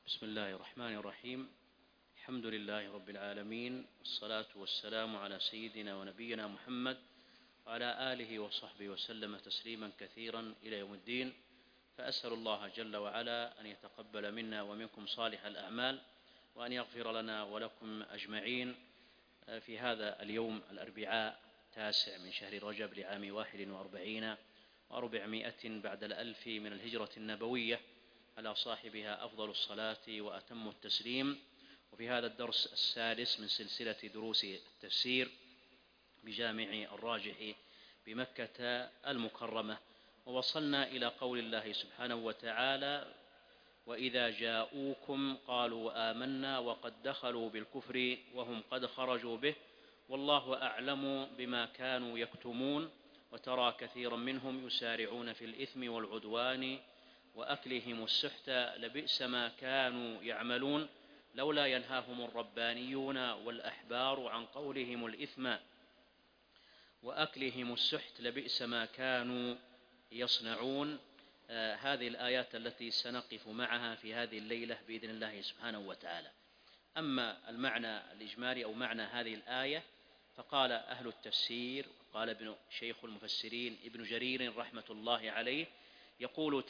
بسم الله الرحمن الرحيم. الحمد لله رب العالمين، والصلاة والسلام على سيدنا ونبينا محمد وعلى آله وصحبه وسلم تسليما كثيرا إلى يوم الدين. فأسأل الله جل وعلا أن يتقبل منا ومنكم صالح الأعمال، وأن يغفر لنا ولكم أجمعين في هذا اليوم الأربعاء 9 من شهر رجب لعام 41 و400 بعد الألف من الهجرة النبوية، على صاحبها أفضل الصلاة وأتم التسليم. وفي هذا الدرس السادس من سلسلة دروس التفسير بجامع الراجح بمكة المكرمة، ووصلنا إلى قول الله سبحانه وتعالى: وإذا جاءوكم قالوا آمنا وقد دخلوا بالكفر وهم قد خرجوا به والله أعلم بما كانوا يكتمون وترى كثيرا منهم يسارعون في الإثم والعدوان وأكلهم السحت لبئس ما كانوا يعملون لولا ينهاهم الربانيون والأحبار عن قولهم الإثم وأكلهم السحت لبئس ما كانوا يصنعون. هذه الآيات التي سنقف معها في هذه الليلة بإذن الله سبحانه وتعالى. أما المعنى الإجمالي أو معنى هذه الآية، فقال أهل التفسير، قال شيخ المفسرين ابن جرير رحمة الله عليه: يقول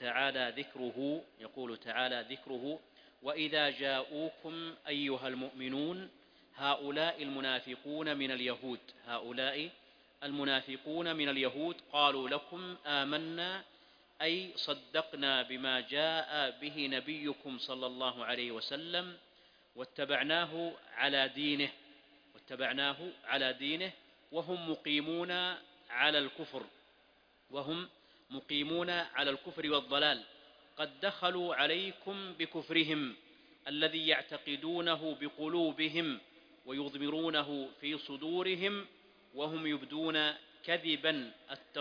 تعالى ذكره وإذا جاءوكم أيها المؤمنون هؤلاء المنافقون من اليهود قالوا لكم آمنا، أي صدقنا بما جاء به نبيكم صلى الله عليه وسلم واتبعناه على دينه وهم مقيمون على الكفر والضلال، قد دخلوا عليكم بكفرهم الذي يعتقدونه بقلوبهم ويضمرونه في صدورهم، وهم يبدون كذبا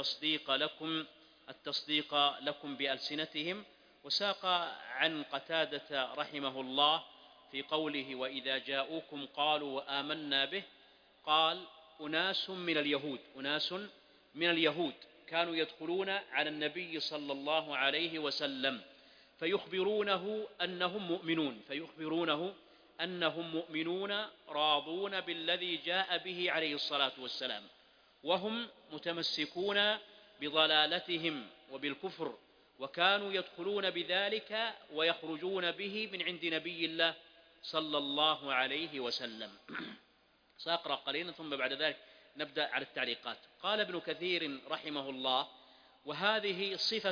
التصديق لكم بألسنتهم. وساق عن قتادة رحمه الله في قوله: وإذا جاءوكم قالوا آمنا به، قال: أناس من اليهود كانوا يدخلون على النبي صلى الله عليه وسلم فيخبرونه أنهم مؤمنون راضون بالذي جاء به عليه الصلاة والسلام، وهم متمسكون بضلالتهم وبالكفر، وكانوا يدخلون بذلك ويخرجون به من عند نبي الله صلى الله عليه وسلم. سأقرأ قليلا ثم بعد ذلك نبدأ على التعليقات. قال ابن كثير رحمه الله: وهذه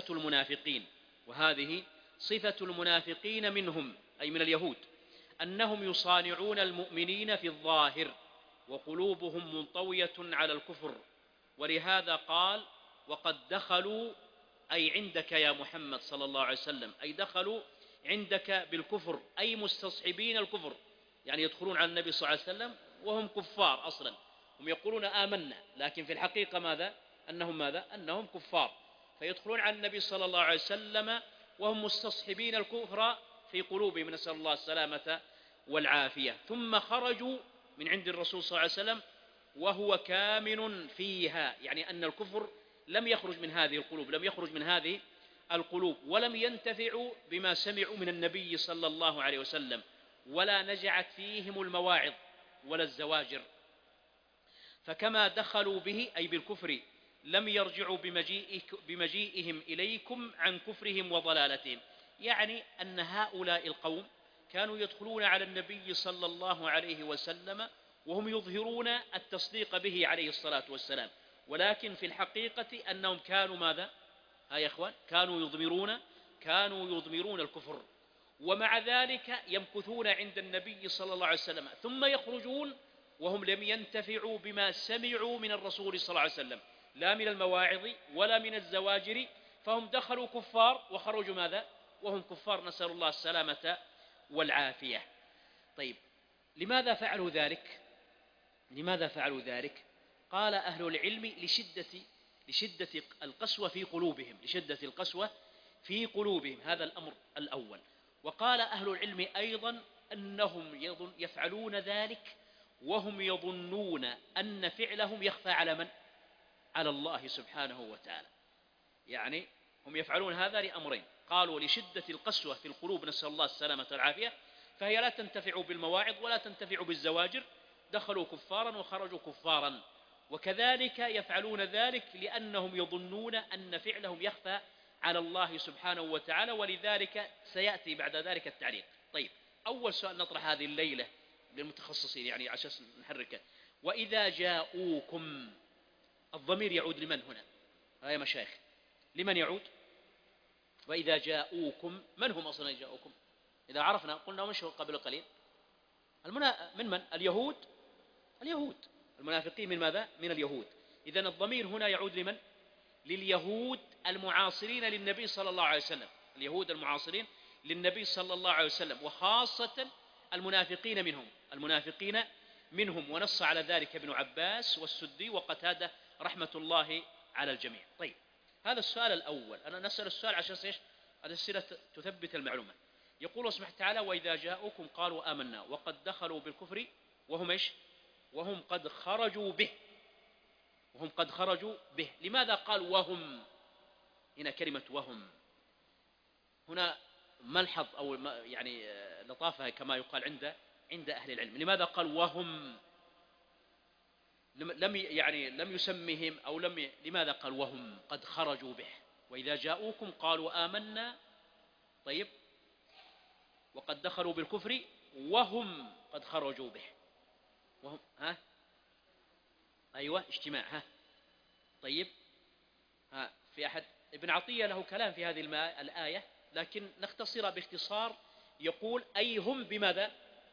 صفة المنافقين منهم، أي من اليهود، أنهم يصانعون المؤمنين في الظاهر وقلوبهم منطوية على الكفر، ولهذا قال: وقد دخلوا، أي عندك يا محمد صلى الله عليه وسلم، أي دخلوا عندك بالكفر، أي مستصحبين الكفر، يعني يدخلون على النبي صلى الله عليه وسلم وهم كفار أصلا. هم يقولون آمنا، لكن في الحقيقة أنهم كفار، فيدخلون على النبي صلى الله عليه وسلم وهم مستصحبين الكفر في قلوبهم، نسأل الله السلامة والعافية، ثم خرجوا من عند الرسول صلى الله عليه وسلم وهو كامن فيها، يعني أن الكفر لم يخرج من هذه القلوب، ولم ينتفعوا بما سمعوا من النبي صلى الله عليه وسلم، ولا نجعت فيهم المواعظ ولا الزواجر، فكما دخلوا به، أي بالكفر، لم يرجعوا بمجيئهم إليكم عن كفرهم وضلالتهم. يعني أن هؤلاء القوم كانوا يدخلون على النبي صلى الله عليه وسلم وهم يظهرون التصديق به عليه الصلاة والسلام، ولكن في الحقيقة أنهم كانوا ماذا؟ يا إخوان، كانوا يضمرون الكفر، ومع ذلك يمكثون عند النبي صلى الله عليه وسلم ثم يخرجون وهم لم ينتفعوا بما سمعوا من الرسول صلى الله عليه وسلم، لا من المواعظ ولا من الزواجر، فهم دخلوا كفار وخرجوا ماذا؟ وهم كفار، نسأل الله السلامة والعافية. طيب، لماذا فعلوا ذلك؟ قال أهل العلم: لشدة القسوة في قلوبهم، هذا الأمر الأول. وقال أهل العلم أيضا أنهم يفعلون ذلك وهم يظنون أن فعلهم يخفى على من؟ على الله سبحانه وتعالى. يعني هم يفعلون هذا لأمرين: قالوا لشدة القسوة في القلوب، نسأل الله السلامة والعافية، فهي لا تنتفع بالمواعظ ولا تنتفع بالزواجر، دخلوا كفارا وخرجوا كفارا. وكذلك يفعلون ذلك لأنهم يظنون أن فعلهم يخفى على الله سبحانه وتعالى، ولذلك سيأتي بعد ذلك التعليق. طيب، أول سؤال نطرح هذه الليلة للمتخصصين يعني عشان نحركه: وإذا جاءوكم، الضمير يعود لمن هنا يا مشايخ؟ لمن يعود؟ وإذا جاءوكم، من هم أصلا جاءوكم؟ إذا عرفنا قلنا مش قبل قليل من اليهود. المنافقين من ماذا؟ من اليهود. إذن الضمير هنا يعود لمن؟ لليهود المعاصرين للنبي صلى الله عليه وسلم، اليهود المعاصرين للنبي صلى الله عليه وسلم، وخاصة المنافقين منهم، ونص على ذلك ابن عباس والسدي وقتادة رحمة الله على الجميع. طيب، هذا السؤال الأول. أنا نسأل السؤال عشان إيش؟ الأسئلة تثبت المعلومة. يقول الله سبحانه وتعالى: وإذا جاءوكم قالوا آمنا وقد دخلوا بالكفر وهم إيش؟ وهم قد خرجوا به. لماذا قال وهم هنا؟ كلمة وهم هنا ملحظ أو يعني لطافة كما يقال عند أهل العلم. لماذا قال وهم؟ لم يسمهم أو لماذا قال وهم قد خرجوا به؟ وإذا جاءوكم قالوا آمنا، طيب، وقد دخلوا بالكفر وهم قد خرجوا به. وهم أيوة، اجتماع. طيب، في أحد؟ ابن عطية له كلام في هذه الآية، لكن نختصر باختصار. يقول: أي هم بماذا؟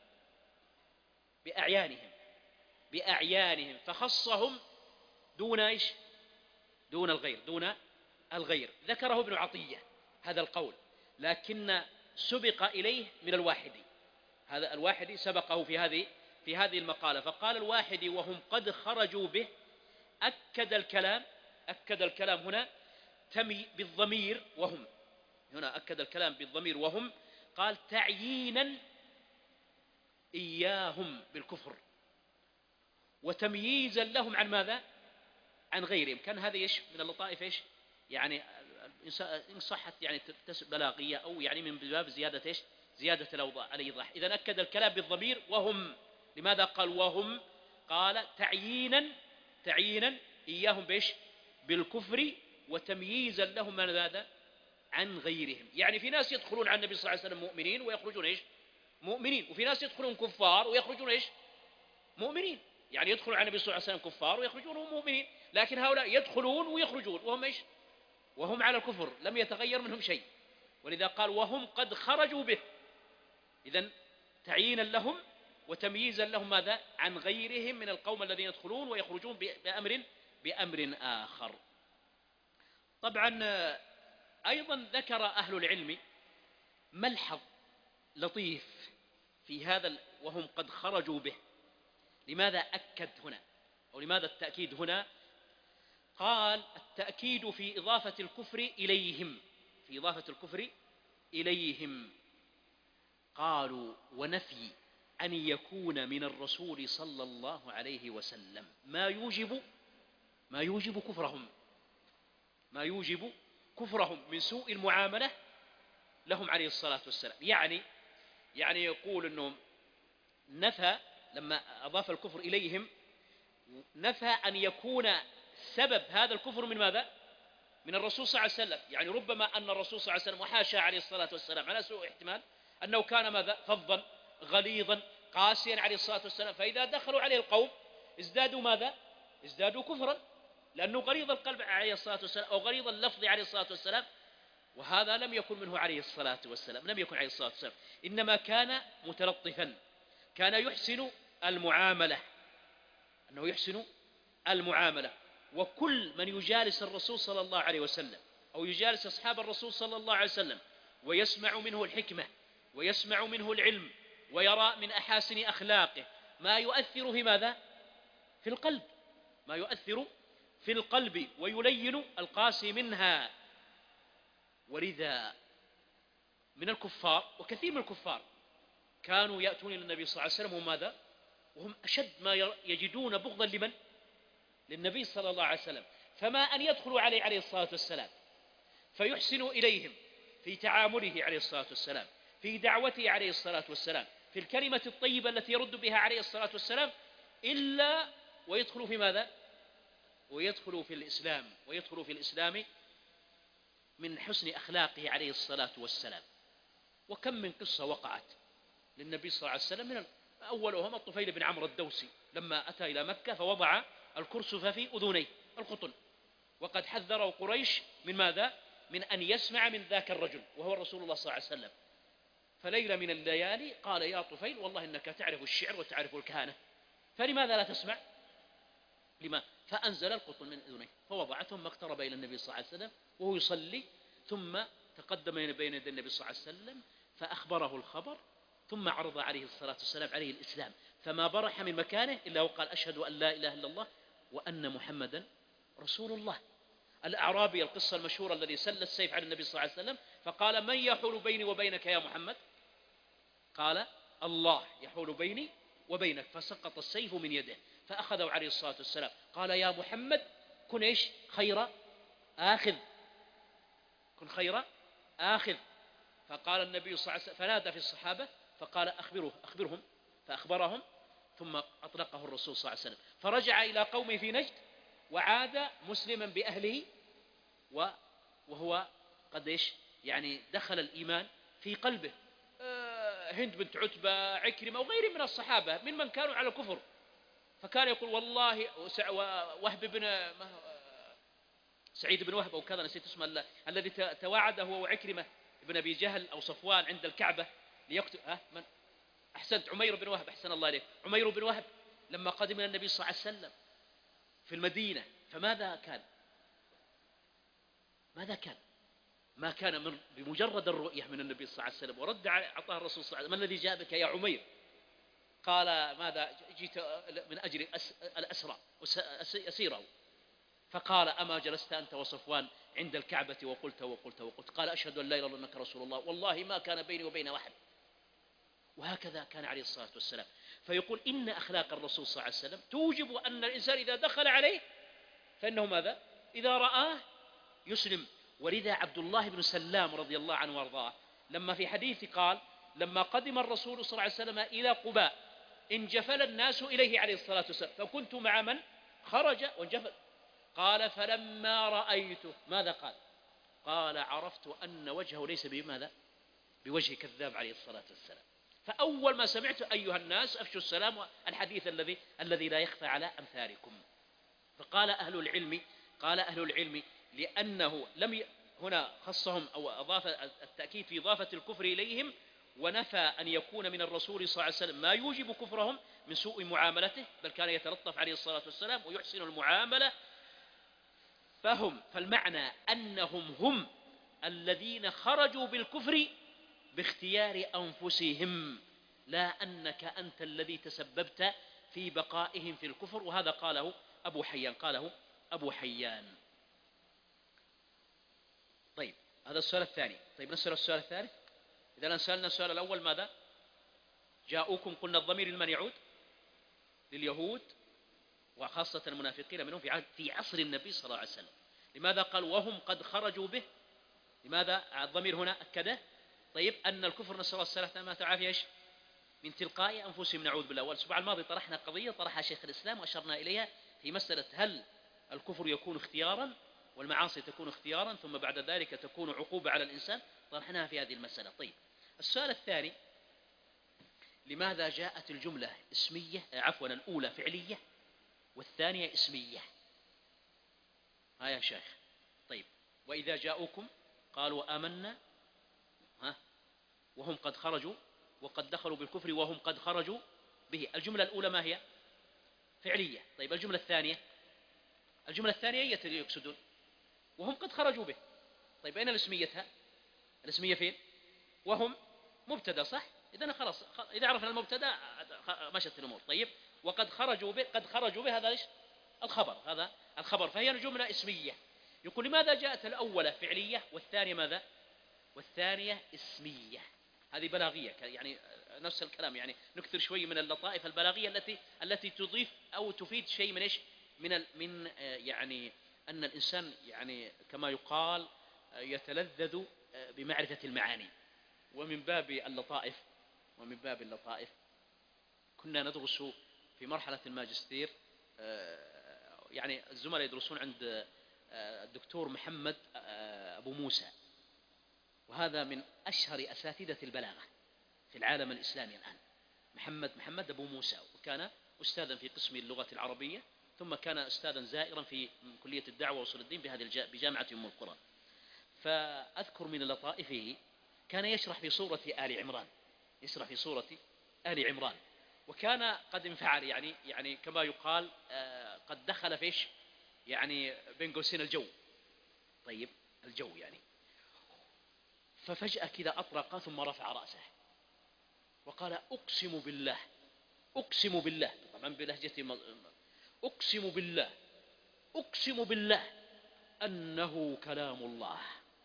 بأعيانهم، فخصهم دون إيش؟ دون الغير. ذكره ابن عطية هذا القول، لكن سبق إليه من الواحدي. هذا الواحدي سبقه في هذه المقالة، فقال الواحدي: وهم قد خرجوا به. أكد الكلام هنا بالضمير وهم، هنا أكد الكلام بالضمير وهم، قال تعيينا إياهم بالكفر وتمييزا لهم عن ماذا؟ عن غيرهم. كان هذا إيش من اللطائف إيش يعني إن صحت يعني بلاغية أو يعني من باب زيادة إيش؟ زيادة الإيضاح. إذا أكد الكلام بالضمير وهم. لماذا قال وهم؟ قال تعيينا إياهم بإيش؟ بالكفر وتمييزا لهم من هذا؟ عن غيرهم. يعني في ناس يدخلون على النبي صلى الله عليه وسلم مؤمنين ويخرجون إيش؟ مؤمنين. وفي ناس يدخلون كفار ويخرجون إيش؟ مؤمنين. يعني يدخلون على النبي صلى الله عليه وسلم كفار ويخرجون مؤمنين، لكن هؤلاء يدخلون ويخرجون وهم إيش؟ وهم على الكفر، لم يتغير منهم شيء. ولذا قال وهم قد خرجوا به. إذن تعيينا لهم وتمييزا لهم ماذا؟ عن غيرهم من القوم الذين يدخلون ويخرجون بأمر آخر. طبعا أيضا ذكر أهل العلم ملحظ لطيف في هذا وهم قد خرجوا به. لماذا أكد هنا أو لماذا التأكيد هنا؟ قال التأكيد في إضافة الكفر إليهم. قالوا ونفي أن يكون من الرسول صلى الله عليه وسلم ما يوجب كفرهم من سوء المعاملة لهم عليه الصلاة والسلام. يعني يقول أنه نفى، لما أضاف الكفر إليهم نفى أن يكون سبب هذا الكفر من ماذا؟ من الرسول صلى الله عليه وسلم. يعني ربما أن الرسول صلى الله عليه وسلم وحاشا عليه الصلاة والسلام على سوء احتمال أنه كان ماذا؟ فظا غليظا قاسيا عليه الصلاة والسلام، فإذا دخلوا عليه القوم ازدادوا ماذا؟ ازدادوا كفرا، لأنه غليظ القلب عليه الصلاة والسلام أو غليظ اللفظ عليه الصلاة والسلام. وهذا لم يكن منه عليه الصلاة والسلام، إنما كان متلطفا، كان يحسن المعاملة. وكل من يجالس الرسول صلى الله عليه وسلم أو يجالس أصحاب الرسول صلى الله عليه وسلم ويسمع منه الحكمة ويسمع منه العلم ويرى من أحاسن أخلاقه ما يؤثر في ماذا؟ في القلب ويلين القاسي منها. ولذا من الكفار، وكثير من الكفار كانوا يأتون إلى النبي صلى الله عليه وسلم وماذا؟ وهم أشد ما يجدون بغضا لمن؟ للنبي صلى الله عليه وسلم. فما أن يدخلوا عليه الصلاة والسلام فيحسنوا إليهم في تعامله عليه الصلاة والسلام، في دعوته عليه الصلاة والسلام، في الكلمة الطيبة التي يرد بها عليه الصلاة والسلام، إلا ويدخل في ماذا؟ ويدخل في الإسلام، ويدخل في الإسلام من حسن أخلاقه عليه الصلاة والسلام. وكم من قصة وقعت للنبي صلى الله عليه وسلم، من أولهم الطفيل بن عمرو الدوسي لما أتى إلى مكة فوضع الكرسف في أذنيه القطن، وقد حذره قريش من ماذا؟ من أن يسمع من ذاك الرجل وهو رسول الله صلى الله عليه وسلم. فليلة من الليالي قال: يا طفيل، والله إنك تعرف الشعر وتعرف الكهانة، فلماذا لا تسمع؟ لما؟ فأنزل القطن من أذنيه فوضع، ثم اقترب إلى النبي صلى الله عليه وسلم وهو يصلي، ثم تقدم بين يدي النبي صلى الله عليه وسلم فأخبره الخبر، ثم عرض عليه الصلاة والسلام عليه الإسلام، فما برح من مكانه إلا وقال: أشهد أن لا إله إلا الله وأن محمدا رسول الله. الأعرابي القصة المشهورة الذي سل السيف على النبي صلى الله عليه وسلم فقال: من يحول بيني وبينك يا محمد؟ قال: الله يحول بيني وبينك. فسقط السيف من يده فأخذه عليه الصلاة والسلام، قال: يا محمد، كن إيش؟ خير آخذ، كن خير آخذ. فقال النبي صلى الله عليه وسلم، فنادى في الصحابة فقال: أخبرهم، فأخبرهم، ثم أطلقه الرسول صلى الله عليه وسلم، فرجع إلى قومه في نجد وعاد مسلما بأهله، وهو قد إيش؟ يعني دخل الإيمان في قلبه. هند بنت عتبة، عكرمة، وغيرهم من الصحابة ممن كانوا على الكفر، فكان يقول: والله، وهب بن سعيد بن وهب أو كذا، نسيت اسمه، الذي تواعد هو وعكرمة ابن أبي جهل أو صفوان عند الكعبة ليقتل من؟ أحسنت، عمير بن وهب، أحسن الله عليك، عمير بن وهب لما قدم النبي صلى الله عليه وسلم في المدينة، فماذا كان؟ ماذا كان؟ ما كان من بمجرد الرؤية من النبي صلى الله عليه وسلم، ورد أعطاه الرسول صلى الله عليه وسلم: ما الذي جاء بك يا عمير؟ قال: ماذا جئت من أجل الأسرى أسيره. فقال: أما جلست أنت وصفوان عند الكعبة وقلت وقلت وقلت؟ قال: أشهد أن لا إله إلا أنك رسول الله، والله ما كان بيني وبين أحد. وهكذا كان عليه الصلاة والسلام. فيقول: إن أخلاق الرسول صلى الله عليه وسلم توجب أن الإنسان إذا دخل عليه فإنه ماذا؟ إذا رآه يسلم. ولذا عبد الله بن سلام رضي الله عنه وارضاه لما في حديث قال: لما قدم الرسول صلى الله عليه وسلم إلى قباء انجفل الناس إليه عليه الصلاة والسلام، فكنت مع من خرج وانجفل. قال: فلما رأيته ماذا قال؟ قال: عرفت أن وجهه ليس بماذا؟ بوجه كذاب عليه الصلاة والسلام. فأول ما سمعت: أيها الناس أفشوا السلام، الحديث الذي لا يخفى على أمثالكم. فقال أهل العلم، قال أهل العلم لأنه هنا خصهم أو أضاف التأكيد في إضافة الكفر إليهم، ونفى أن يكون من الرسول صلى الله عليه وسلم ما يوجب كفرهم من سوء معاملته، بل كان يتلطف عليه الصلاة والسلام ويحسن المعاملة. فالمعنى أنهم هم الذين خرجوا بالكفر باختيار أنفسهم، لا أنك أنت الذي تسببت في بقائهم في الكفر. وهذا قاله أبو حيان. طيب، هذا السؤال الثاني. طيب، نسأل السؤال الثالث. إذا سألنا السؤال الأول ماذا؟ جاءوكم، قلنا الضمير لمن يعود؟ لليهود، وخاصة المنافقين منهم في عصر النبي صلى الله عليه وسلم. لماذا قال وهم قد خرجوا به؟ لماذا الضمير هنا أكده؟ طيب، أن الكفر، نسأل الله السلامة والعافية، إيش؟ من تلقاء أنفسهم، نعوذ بالله. والأسبوع الماضي طرحنا قضية طرحها شيخ الإسلام وأشرنا إليها في مسألة: هل الكفر يكون اختيارا والمعاصي تكون اختيارا ثم بعد ذلك تكون عقوبة على الإنسان؟ طرحناها في هذه المسألة. طيب، السؤال الثاني: لماذا جاءت الجملة اسمية، الأولى فعلية والثانية اسمية؟ يا شيخ. طيب، وإذا جاءوكم قالوا آمنا وهم قد خرجوا وقد دخلوا بالكفر وهم قد خرجوا به. الجملة الأولى ما هي؟ فعلية. طيب، الجملة الثانية هي التي يقصدون وهم قد خرجوا به. طيب، أين الاسميتها؟ الاسمية فين؟ وهم مبتدا، صح؟ إذا خلاص، إذا عرفنا المبتدا مشت الأمور. طيب، وقد خرجوا به، قد خرجوا به، هذا إيش؟ الخبر، هذا الخبر، فهي جملة اسمية. يقول: لماذا جاءت الأولى فعلية والثانية ماذا؟ والثانية اسمية؟ هذه بلاغية، يعني نفس الكلام، يعني نكثر شوي من اللطائف البلاغية التي تضيف أو تفيد شيء من إيش؟ من يعني أن الإنسان يعني كما يقال يتلذذ بمعرفة المعاني. ومن باب اللطائف كنا ندرس في مرحلة الماجستير، يعني الزملاء يدرسون عند الدكتور محمد أبو موسى، وهذا من أشهر أساتذة البلاغة في العالم الإسلامي الآن. محمد أبو موسى، وكان أستاذا في قسم اللغة العربية، ثم كان أستاذا زائرا في كلية الدعوة وأصول الدين بجامعة أم القرى. فأذكر من لطائفه كان يشرح في سورة آل عمران، وكان قد انفعل، يعني كما يقال قد دخل فيش، يعني بين قوسين الجو. طيب الجو يعني. ففجأة كذا أطرق ثم رفع رأسه وقال: أقسم بالله، طبعا بلهجته، أقسم بالله أنه كلام الله.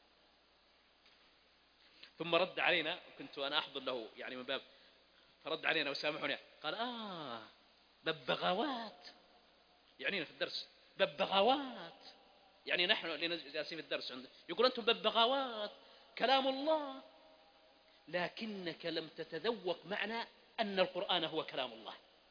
ثم رد علينا، كنت أنا أحضر له يعني من باب، فرد علينا وسامحوني، قال: ببغاوات، يعني في الدرس ببغاوات، يعني نحن اللي جالسين في الدرس عنده يقول: أنتم ببغاوات، كلام الله، لكنك لم تتذوق معنى أن القرآن هو كلام الله.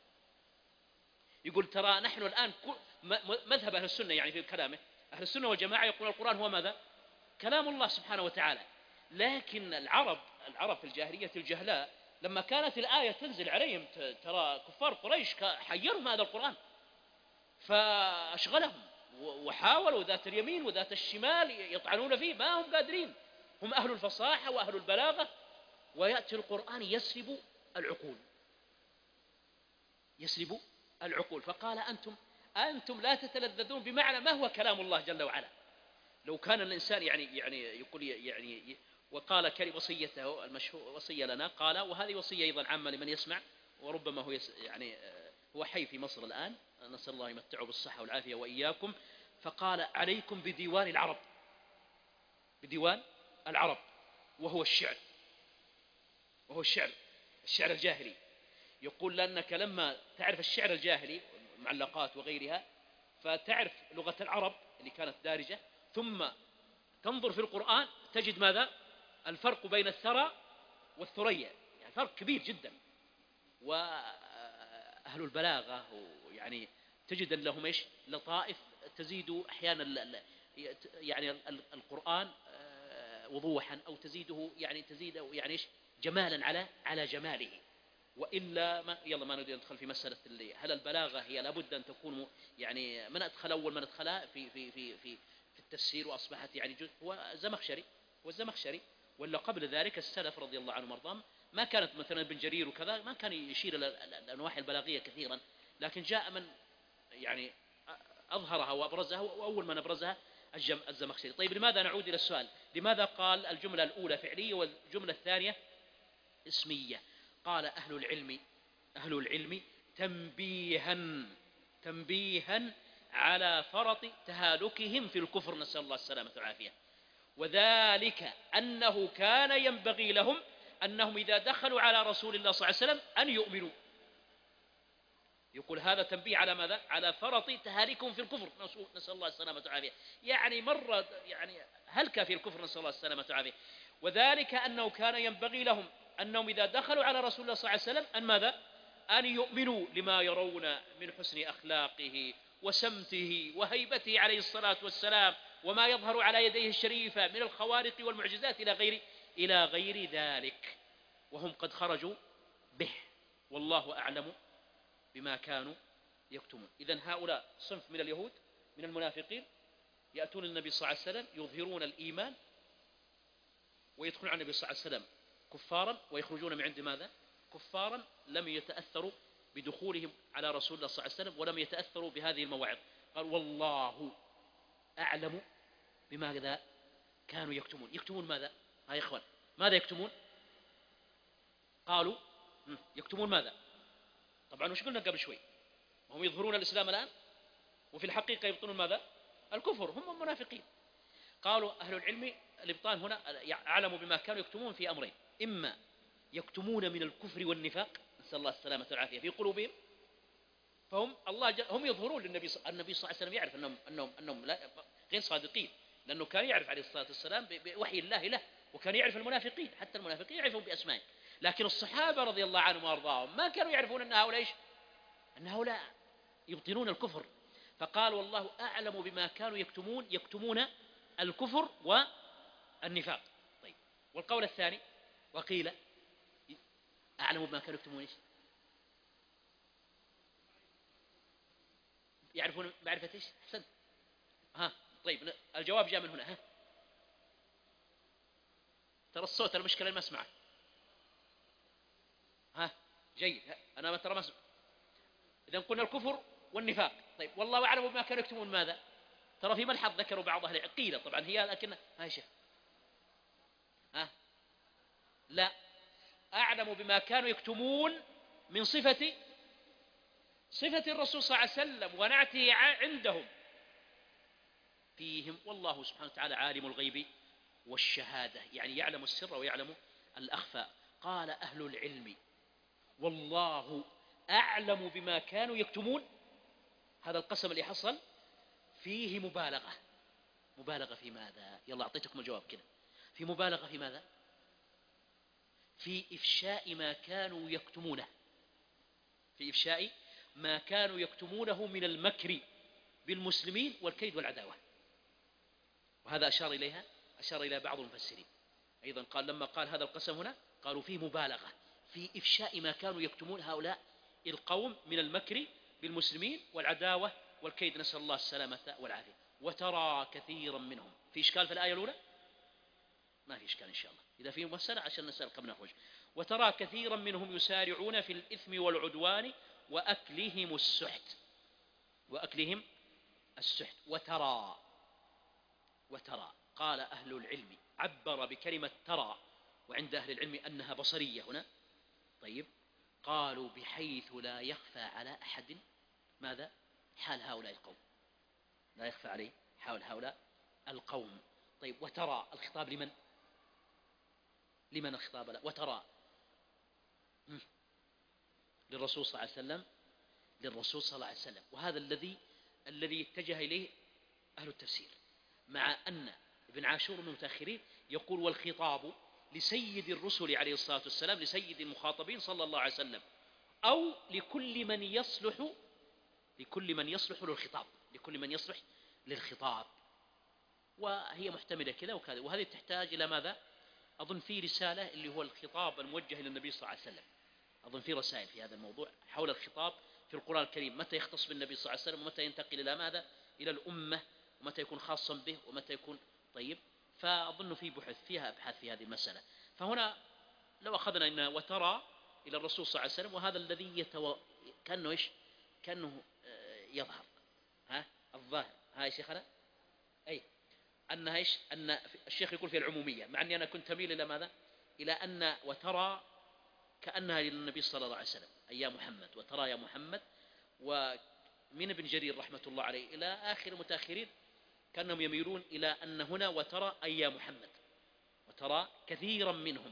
يقول: ترى نحن الآن مذهب أهل السنة، يعني في كلامه أهل السنة والجماعة يقول القرآن هو ماذا؟ كلام الله سبحانه وتعالى. لكن العرب في الجاهلية الجهلاء لما كانت الآية تنزل عليهم، ترى كفار قريش حيرهم هذا القرآن، فأشغلهم وحاولوا ذات اليمين وذات الشمال يطعنون فيه، ما هم قادرين، هم أهل الفصاحة وأهل البلاغة، ويأتي القرآن يسلب العقول. فقال: أنتم لا تتلذذون بمعنى ما هو كلام الله جل وعلا. لو كان الإنسان يعني يقول يعني، وقال وصيته المشهور وصية لنا، قال، وهذه وصية أيضا عامة لمن يسمع، وربما هو يعني هو حي في مصر الآن، نسأل الله يمتعه بالصحة والعافية وإياكم. فقال: عليكم بديوان العرب، وهو الشعر الجاهلي. يقول: لأنك لما تعرف الشعر الجاهلي معلقات وغيرها، فتعرف لغة العرب اللي كانت دارجة، ثم تنظر في القرآن تجد ماذا؟ الفرق بين الثرى والثريا، يعني فرق كبير جدا. وأهل البلاغة يعني تجد أن لهم لطائف تزيد أحيانا يعني القرآن وضوحا، أو تزيد يعني جمالا على جماله. وإلا ما نريد أن ندخل في مسألة هل البلاغة هي لابد أن تكون يعني من أدخل أول من أدخلها في التفسير، وأصبحت يعني جزء هو الزمخشري. ولا قبل ذلك السلف رضي الله عنهم وارضاهم ما كانت مثلا ابن جرير وكذا ما كان يشير إلى النواحي البلاغية كثيرا، لكن جاء من يعني أظهرها وأبرزها، وأول من أبرزها الزمخشري. طيب لماذا نعود إلى السؤال؟ لماذا قال الجملة الأولى فعلية والجملة الثانية اسمية؟ قال أهل العلم تنبيها على فرط تهالكهم في الكفر، نسأل الله السلامة والعافية. وذلك أنه كان ينبغي لهم أنهم إذا دخلوا على رسول الله صلى الله عليه وسلم أن يؤمنوا. يقول هذا تنبيه على ماذا؟ على فرط تهالكهم في الكفر، نسأل الله السلامة والعافية، يعني مرة يعني هلك في الكفر، نسأل الله السلامة والعافية. وذلك أنه كان ينبغي لهم أنهم إذا دخلوا على رسول الله صلى الله عليه وسلم أن ماذا؟ أن يؤمنوا لما يرون من حسن أخلاقه وسمته وهيبته عليه الصلاة والسلام، وما يظهر على يديه الشريفة من الخوارق والمعجزات إلى غير ذلك، وهم قد خرجوا به، والله أعلم بما كانوا يكتمون. إذن هؤلاء صنف من اليهود من المنافقين يأتون النبي صلى الله عليه وسلم يظهرون الإيمان، ويدخلون على النبي صلى الله عليه وسلم كفارا، ويخرجون من عند ماذا؟ كفارا، لم يتأثروا بدخولهم على رسول الله صلى الله عليه وسلم، ولم يتأثروا بهذه المواعظ. قال: والله أعلم بماذا كانوا يكتمون ماذا؟ يا إخوان، ماذا يكتمون؟ قالوا يكتمون ماذا؟ طبعا وش قلنا قبل شوي؟ هم يظهرون الإسلام الآن، وفي الحقيقة يبطنون ماذا؟ الكفر، هم المنافقين. قالوا أهل العلم الإبطان هنا أعلموا بما كانوا يكتمون في أمرين: إما يكتمون من الكفر والنفاق، نسأل الله السلامة والعافية، في قلوبهم، فهم هم يظهرون النبي صلى الله عليه وسلم يعرف أنهم لا غير صادقين، لأنه كان يعرف عليه الصلاة والسلام بوحي الله له وكان يعرف المنافقين، حتى المنافقين يعرفون بأسمائهم، لكن الصحابة رضي الله عنهم وأرضاهم ما كانوا يعرفون أن هؤلاء إيش؟ أن هؤلاء يبطنون الكفر. فقال والله أعلم بما كانوا يكتمون الكفر والنفاق. طيب، والقول الثاني وقيل أعلم بما كانوا يكتمون إيش؟ يعرفون معرفة إيش؟ أحسنت. طيب الجواب جاء من هنا. ترى الصوت المشكلة ما أسمعه. جيد. أنا ترى ما أسمع. إذن قلنا الكفر والنفاق. طيب، والله أعلم بما كانوا يكتمون ماذا؟ ترى في ملحظ ذكروا بعض أهل العقيدة طبعا هي، لكن يا شيخ لا، أعلم بما كانوا يكتمون من صفة الرسول صلى الله عليه وسلم ونعته عندهم فيهم، والله سبحانه وتعالى عالم الغيب والشهادة، يعني يعلم السر ويعلم الأخفى. قال أهل العلم والله أعلم بما كانوا يكتمون. هذا القسم اللي حصل فيه مبالغة في ماذا؟ يلا أعطيتكم الجواب كده. في مبالغة في ماذا؟ في إفشاء ما كانوا يكتمونه، في إفشاء ما كانوا يكتمونه من المكر بالمسلمين والكيد والعداوة. وهذا أشار إلى بعض المفسرين أيضا، قال لما قال هذا القسم هنا قالوا فيه مبالغة في إفشاء ما كانوا يكتمون هؤلاء القوم من المكر بالمسلمين والعداوة والكيد، نسأل الله السلامة والعافية. وترى كثيرا منهم، في إشكال في الآية الأولى؟ ما في إشكال إن شاء الله، إذا في مسألة عشان نسأل قبل نخرج. وترى كثيرا منهم يسارعون في الإثم والعدوان وأكلهم السحت. وترى قال أهل العلم عبر بكلمة ترى، وعند أهل العلم أنها بصرية هنا. طيب، قالوا بحيث لا يخفى على أحد ماذا؟ حال هؤلاء القوم، لا يخفى عليه حال هؤلاء القوم. طيب، وترى الخطاب لمن الخطاب؟ لا، وترى للرسول صلى الله عليه وسلم. وهذا الذي اتجه إليه أهل التفسير، مع أن ابن عاشور من المتأخرين يقول والخطاب لسيد الرسل عليه الصلاة والسلام، لسيد المخاطبين صلى الله عليه وسلم، أو لكل من يصلح للخطاب، وهي محتملة كذا وكذا. وهذه تحتاج إلى ماذا؟ أظن في رسالة اللي هو الخطاب الموجه إلى النبي صلى الله عليه وسلم، أظن في رسائل في هذا الموضوع حول الخطاب في القرآن الكريم، متى يختص بالنبي صلى الله عليه وسلم ومتى ينتقل إلى ماذا؟ إلى الأمة، ومتى يكون خاصا به ومتى يكون. طيب، فأظن فيها أبحاث في هذه المسألة. فهنا لو أخذنا إن وترى إلى الرسول صلى الله عليه وسلم، وهذا الذي كأنه إيش؟ كأنه يظهر الظاهر يا شيخنا أنها إيش؟ أن الشيخ يقول في العمومية، مع أني أنا كنت أميل إلى ماذا؟ إلى أن وترى كأنها للنبي صلى الله عليه وسلم، أي يا محمد، وترى يا محمد. ومن ابن جرير رحمة الله عليه إلى آخر المتأخرين كأنهم يميلون إلى أن هنا وترى أي يا محمد. وترى كثيرا منهم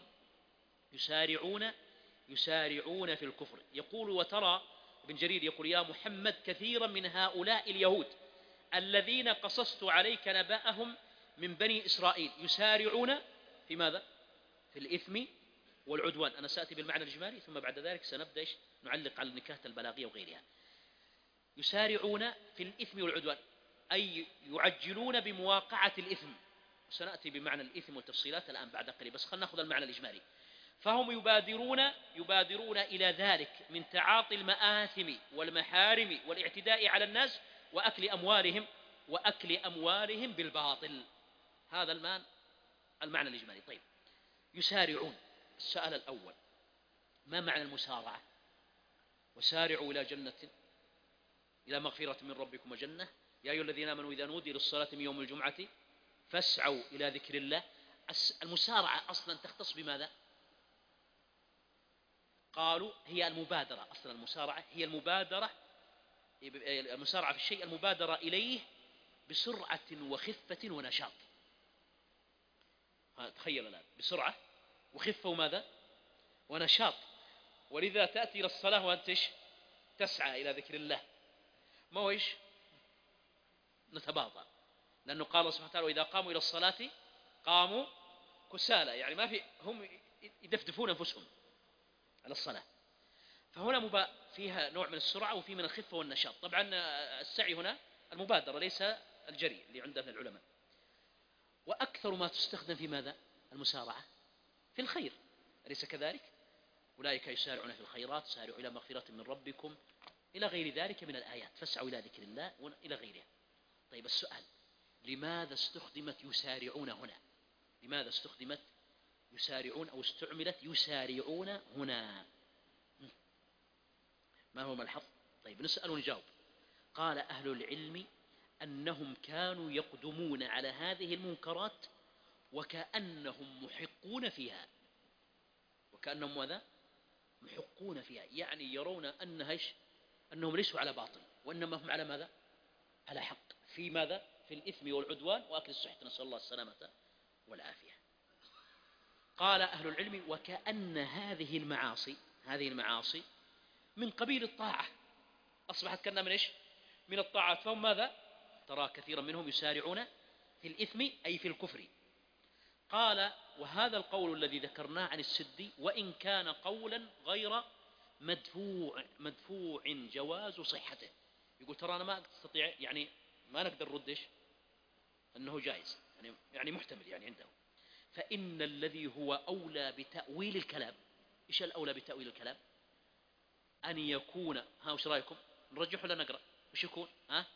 يسارعون في الكفر. يقول وترى ابن جرير يقول يا محمد كثيرا من هؤلاء اليهود الذين قصصت عليك نبأهم من بني إسرائيل يسارعون في ماذا؟ في الإثم والعدوان. أنا سأتي بالمعنى الإجمالي، ثم بعد ذلك سنبدأ نعلق على النكاة البلاغية وغيرها. يسارعون في الإثم والعدوان أي يعجلون بمواقعة الإثم، سنأتي بمعنى الإثم والتفصيلات الآن بعد قليل، بس خلنا نأخذ المعنى الإجمالي. فهم يبادرون إلى ذلك من تعاطي المآثم والمحارم والاعتداء على الناس وأكل أموالهم بالباطل. هذا المعنى الإجمالي. طيب، يسارعون. السؤال الأول، ما معنى المسارعة؟ وسارعوا إلى مغفرة من ربكم وجنة يا أيها الذين آمنوا إذا نودي للصلاة من يوم الجمعة فاسعوا إلى ذكر الله. المسارعة أصلا تختص بماذا؟ قالوا هي المبادرة. أصلا المسارعة هي المسارعة في الشيء المبادرة إليه بسرعة وخفة ونشاط. تخيل الآن، بسرعة وخفة وماذا؟ ونشاط. ولذا تأتي إلى الصلاة وأنت تسعى إلى ذكر الله، ما هو نتباطأ، لأنه قال سبحانه وتعالى وإذا قاموا إلى الصلاة قاموا كسالى، يعني ما في، هم يدفدفون أنفسهم على الصلاة. فهنا فيها نوع من السرعة وفي من الخفة والنشاط. طبعا السعي هنا المبادرة ليس الجري اللي عند أهل العلماء. وأكثر ما تستخدم في ماذا؟ المسارعة في الخير، أليس كذلك؟ أولئك يسارعون في الخيرات، سارعوا إلى مغفرة من ربكم، إلى غير ذلك من الآيات، فاسعوا إلى ذكر الله وإلى غيرها. طيب السؤال، لماذا استخدمت يسارعون هنا؟ لماذا استخدمت يسارعون أو استعملت يسارعون هنا؟ ما هو ملحظ؟ طيب نسأل ونجاوب. قال أهل العلم أنهم كانوا يقدمون على هذه المنكرات وكأنهم محقون فيها. وكأنهم ماذا؟ محقون فيها، يعني يرون أنهم ليسوا على باطل، وإنما هم على ماذا؟ على حق. في ماذا؟ في الإثم والعدوان وأكل السحت، نسأل الله السلامة والعافية. قال أهل العلم وكأن هذه المعاصي من قبيل الطاعة، أصبحت كأنها من إيش؟ من الطاعات. فهم ماذا؟ ترى كثيرا منهم يسارعون في الإثم أي في الكفر. قال وهذا القول الذي ذكرناه عن السدي وإن كان قولا غير مدفوع جواز صحته. يقول ترى أنا ما أستطيع، يعني ما نقدر نرد إيش؟ أنه جائز، يعني محتمل يعني عنده. فإن الذي هو أولى بتأويل الكلام، إيش الأولى بتأويل الكلام؟ أن يكون، وش رأيكم؟ نرجح ولا نقرأ؟ وش يكون؟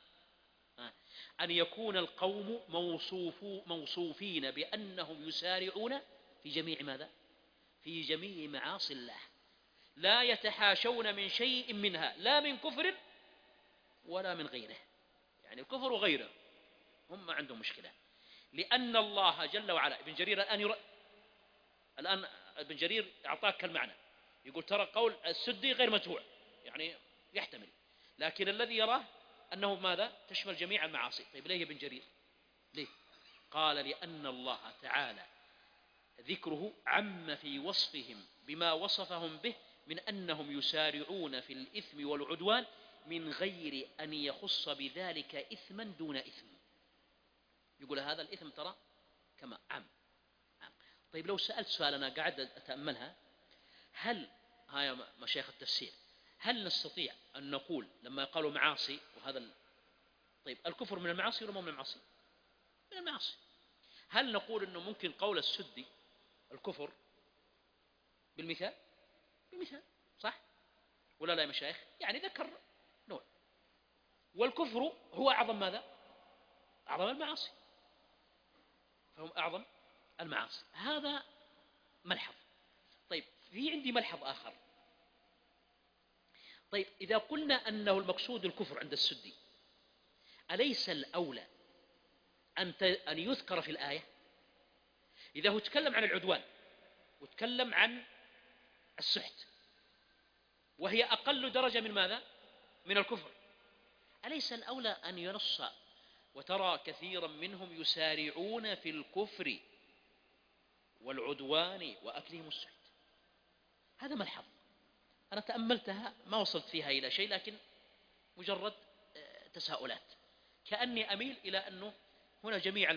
أن يكون القوم موصوفين بأنهم يسارعون في جميع ماذا؟ في جميع معاصي الله، لا يتحاشون من شيء منها، لا من كفر ولا من غيره. يعني الكفر وغيره هم ما عندهم مشكلة، لأن الله جل وعلا. ابن جرير الآن ابن جرير أعطاك المعنى، يقول ترى قول السدي غير مدفوع، يعني يحتمل، لكن الذي يراه أنه ماذا؟ تشمل جميع المعاصي. طيب ليه ابن جرير؟ ليه؟ قال لأن الله تعالى ذكره عم في وصفهم بما وصفهم به من أنهم يسارعون في الإثم والعدوان من غير أن يخص بذلك إثما دون إثم. يقول هذا الإثم ترى كما عام. طيب لو سألت سؤال أنا قاعد أتأملها، هل هاي مشايخ التفسير، هل نستطيع أن نقول لما قالوا معاصي وهذا طيب الكفر من المعاصي ولا من المعاصي؟ من المعاصي. هل نقول أنه ممكن قول السدي الكفر بالمثال صح ولا لا يا مشايخ؟ يعني ذكر نوع، والكفر هو أعظم ماذا؟ أعظم المعاصي، فهم أعظم المعاصي. هذا ملحظ. طيب في عندي ملحظ آخر. طيب إذا قلنا أنه المقصود الكفر عند السدي، أليس الأولى أن يذكر في الآية؟ إذا هو تكلم عن العدوان وتكلم عن السحت وهي أقل درجة من ماذا؟ من الكفر، أليس الأولى أن ينص وترى كثيرا منهم يسارعون في الكفر والعدوان وأكلهم السحت؟ هذا ملحظ أنا تأملتها ما وصلت فيها إلى شيء، لكن مجرد تساؤلات، كأني أميل إلى أنه هنا جميع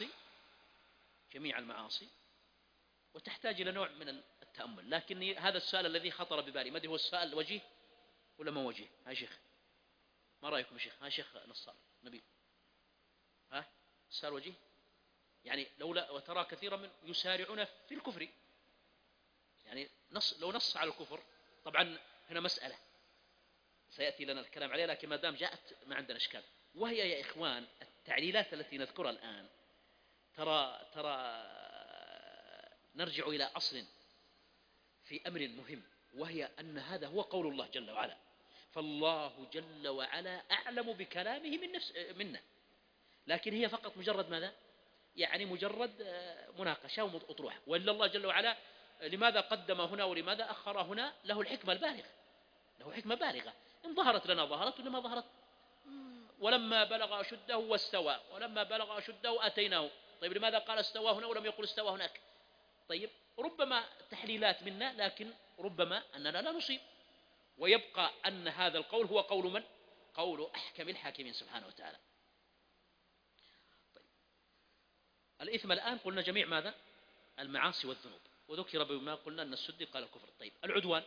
المعاصي وتحتاج إلى نوع من التأمل. لكن هذا السؤال الذي خطر ببالي، ما أدري هو السؤال وجيه ولا ما وجيه؟ ها شيخ، ما رأيكم شيخ؟ ها شيخ نصار نبيل، ها السؤال وجيه؟ يعني لولا وترى كثيرا من يسارعون في الكفر، يعني لو نص على الكفر. طبعا هنا مسألة سيأتي لنا الكلام عليها، لكن ما دام جاءت ما عندنا إشكال. وهي يا إخوان التعليلات التي نذكرها الآن، ترى نرجع إلى أصل في أمر مهم، وهي أن هذا هو قول الله جل وعلا، فالله جل وعلا أعلم بكلامه منا، لكن هي فقط مجرد ماذا؟ يعني مجرد مناقشة وأطروحة. وإلا الله جل وعلا لماذا قدم هنا ولماذا أخر هنا؟ له الحكمة البالغة، له حكمة بالغة. إن ظهرت لنا ظهرت وإنما ظهرت. ولما بلغ أشده واستوى، ولما بلغ أشده أتيناه. طيب لماذا قال استوى هنا ولم يقل استوى هناك؟ طيب ربما تحليلات منا، لكن ربما أننا لا نصيب، ويبقى أن هذا القول هو قول من؟ قول أحكم الحاكمين سبحانه وتعالى. طيب الإثم الآن قلنا جميع ماذا؟ المعاصي والذنوب، وذكر بما قلنا أن السدي قال الكفر. طيب العدوان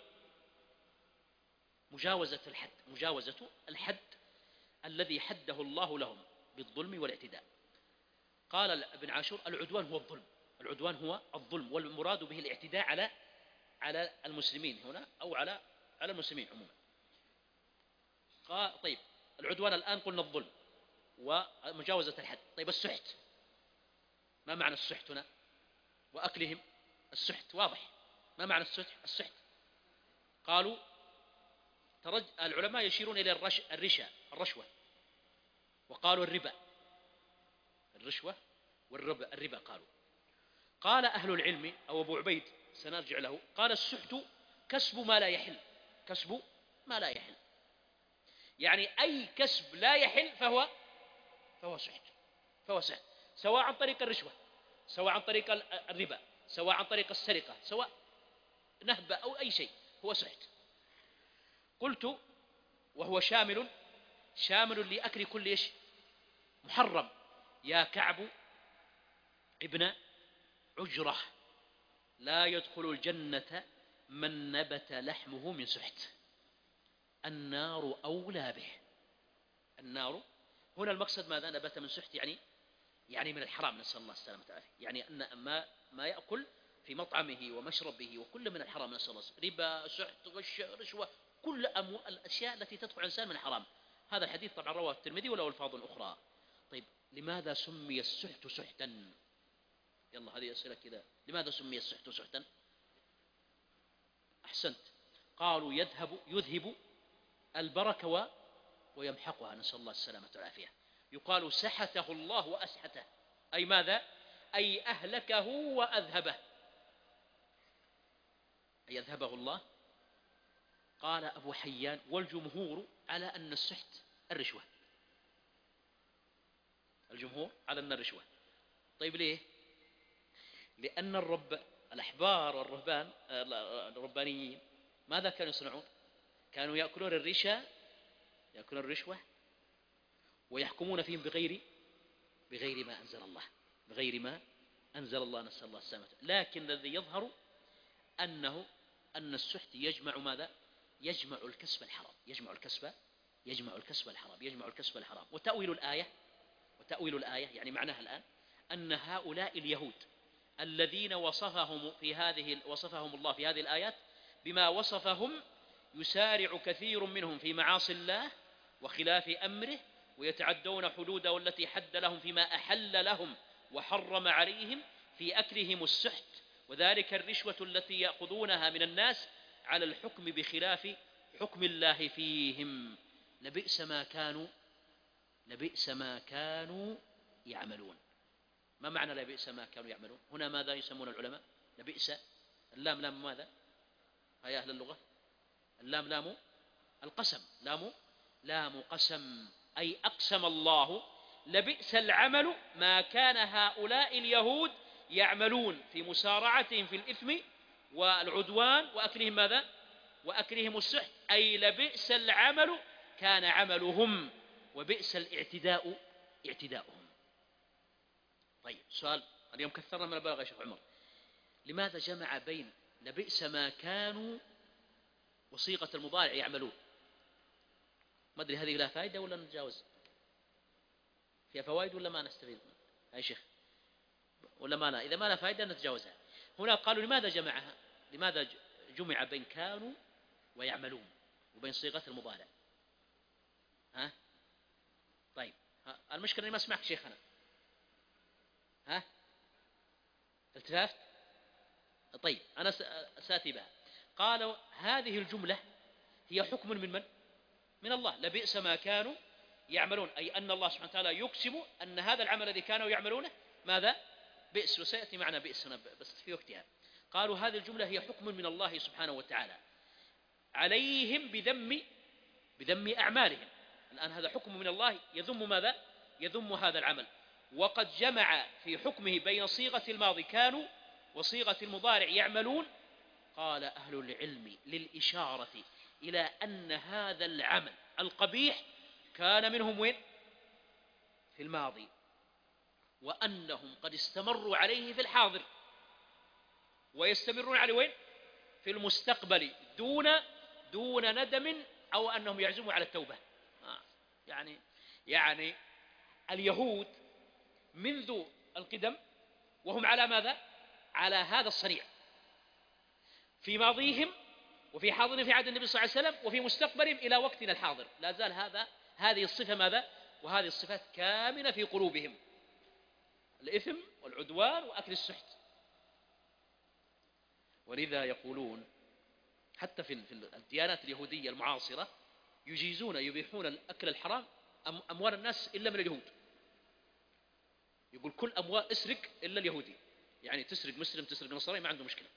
مجاوزة الحد الذي حده الله لهم بالظلم والاعتداء. قال ابن عاشور العدوان هو الظلم، العدوان هو الظلم، والمراد به الاعتداء على المسلمين هنا أو على المسلمين عموما. قال طيب العدوان الآن قلنا الظلم ومجاوزة الحد. طيب السحت، ما معنى السحت هنا؟ وأكلهم السحت واضح، ما معنى السحت؟ قالوا العلماء يشيرون إلى الرشوة، وقالوا الرشوة والربا قالوا. قال أهل العلم أو أبو عبيد سنرجع له، قال السحت كسب ما لا يحل، كسب ما لا يحل، يعني أي كسب لا يحل فهو سحت، سواء عن طريق الرشوة، سواء عن طريق الربا، سواء عن طريق السرقة، سواء نهبة أو أي شيء، هو سحت. قلت وهو شامل لأكل كل محرم. يا كعب ابن عجرة لا يدخل الجنة من نبت لحمه من سحت، النار أولى به. النار هنا المقصد ماذا؟ نبت من سحت يعني من الحرام، نسأل الله السلامة والعافية، يعني أن ما يأكل في مطعمه ومشربه وكل من الحرام، نسأل الله، ربا، سحت، غش، رشوة، كل الأشياء التي تدخل الإنسان من الحرام. هذا الحديث طبعا رواه الترمذي وله ألفاظ أخرى. طيب لماذا سمي السحت سحتا؟ يلا هذه أسئلة كذا، لماذا سمي السحت سحتا؟ أحسنت، قالوا يذهب البركة ويمحقها، نسأل الله السلامة والعافية. يقال سحته الله وأسحته، أي ماذا؟ أي أهلكه وأذهبه، أي أذهبه الله. قال أبو حيان والجمهور على أن السحت الرشوة، الجمهور على أن الرشوة. طيب ليه؟ لأن الأحبار والرهبان الربانيين ماذا كانوا يصنعون؟ كانوا يأكلون الرشوة ويحكمون فيهم بغير ما أنزل الله، نسأل الله السلامة. لكن الذي يظهر أن السحت يجمع ماذا؟ يجمع الكسب الحرام. وتأويل الآية يعني معناها الآن أن هؤلاء اليهود الذين وصفهم الله في هذه الآيات بما وصفهم، يسارع كثير منهم في معاصي الله وخلاف أمره، ويتعدون حدوده التي حد لهم فيما أحل لهم وحرم عليهم، في أكلهم السحت، وذلك الرشوة التي يأخذونها من الناس على الحكم بخلاف حكم الله فيهم. لبئس ما كانوا يعملون. ما معنى لبئس ما كانوا يعملون؟ هنا ماذا يسمون العلماء؟ لبئس، اللام لام ماذا؟ يا أهل اللغة، اللام لام القسم، لام قسم، أي أقسم الله لبئس العمل ما كان هؤلاء اليهود يعملون في مسارعتهم في الإثم والعدوان وأكلهم ماذا؟ وأكلهم السحت، أي لبئس العمل كان عملهم وبئس اعتداؤهم. طيب سؤال، اليوم كثرنا من البلاغة يا شيخ عمر، لماذا جمع بين لبئس ما كانوا وصيغة المضارع يعملون؟ ما أدري هذه لها فائدة ولا نتجاوز؟ فيها فوائد ولا ما نستفيد يا شيخ؟ ولا ما لا؟ إذا ما لها فائدة نتجاوزها. هنا قالوا لماذا جمعها؟ لماذا جمع بين كانوا ويعملون وبين صيغة المضارع؟ طيب المشكلة أني ما أسمعك شيخنا. التفافت؟ طيب أنا سأتي بها. قالوا هذه الجملة هي حكم من الله، لبئس ما كانوا يعملون، أي أن الله سبحانه وتعالى يقسم أن هذا العمل الذي كانوا يعملونه ماذا؟ بئس، وسيأتي معنا بئس بس في وقتها. قالوا هذه الجملة هي حكم من الله سبحانه وتعالى عليهم بذم أعمالهم. الآن هذا حكم من الله يذم ماذا؟ يذم هذا العمل. وقد جمع في حكمه بين صيغة الماضي كانوا وصيغة المضارع يعملون. قال أهل العلم للإشارة إلى أن هذا العمل القبيح كان منهم وين؟ في الماضي، وأنهم قد استمروا عليه في الحاضر. ويستمرون على وين؟ في المستقبل دون ندم أو أنهم يعزموا على التوبة. يعني اليهود منذ القدم وهم على ماذا؟ على هذا الصنيع في ماضيهم وفي حاضرهم في عهد النبي صلى الله عليه وسلم وفي مستقبلهم إلى وقتنا الحاضر، لا زال هذه الصفة ماذا؟ وهذه الصفات كامنة في قلوبهم: الإثم والعدوان وأكل السحت. ولذا يقولون حتى في الديانات اليهودية المعاصرة يبيحون الأكل الحرام أموال الناس إلا من اليهود. يقول كل أموال اسرق إلا اليهودي، يعني تسرق مسلم تسرق نصراني ما عنده مشكلة،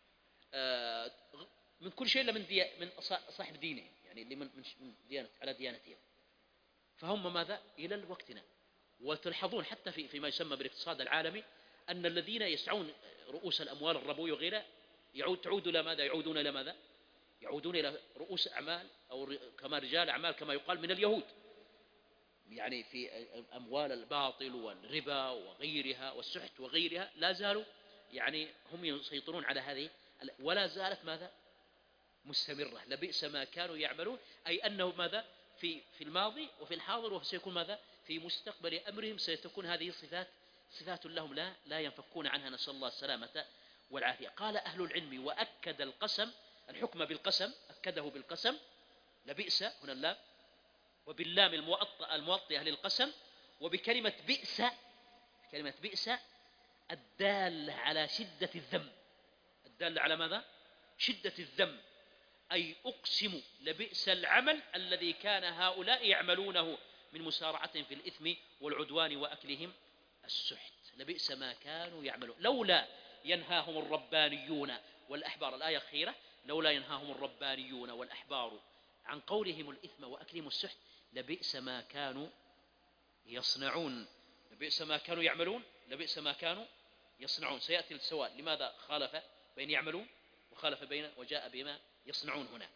من كل شيء إلا من صاحب دينه، يعني اللي من ديانة على ديانتهم. فهم ماذا؟ إلى وقتنا. وتلحظون حتى فيما يسمى بالاقتصاد العالمي أن الذين يسعون رؤوس الأموال الربوية وغيرها تعود إلى ماذا؟ يعودون إلى ماذا؟ يعودون إلى رؤوس أعمال أو كما رجال أعمال كما يقال من اليهود، يعني في أموال الباطل والربا وغيرها والسحت وغيرها لا زالوا يعني هم يسيطرون على هذه، ولا زالت ماذا؟ مستمرة. لبئس ما كانوا يعملون، أي أنه ماذا؟ في الماضي وفي الحاضر وسيكون ماذا؟ في مستقبل أمرهم ستكون هذه صفات لهم لا ينفكون عنها، نسأل الله السلامة والعافية. قال أهل العلم: وأكد القسم، الحكم بالقسم أكده بالقسم، لبئس هنا اللام، وباللام الموطئة للقسم، وبكلمة بئس، كلمة بئس الدالة على شدة الذم، الدالة على ماذا؟ شدة الذم، أي أقسم لبئس العمل الذي كان هؤلاء يعملونه من مسارعة في الإثم والعدوان وأكلهم السحت، لبئس ما كانوا يعملون. لولا ينهاهم الربانيون والأحبار، الآية الأخيرة: لولا ينهاهم الربانيون والأحبار عن قولهم الإثم وأكلهم السحت لبئس ما كانوا يصنعون. لبئس ما كانوا يعملون، لبئس ما كانوا يصنعون. سيأتي السؤال: لماذا خالف بين يعملون وخالف بين وجاء بما يصنعون هنا؟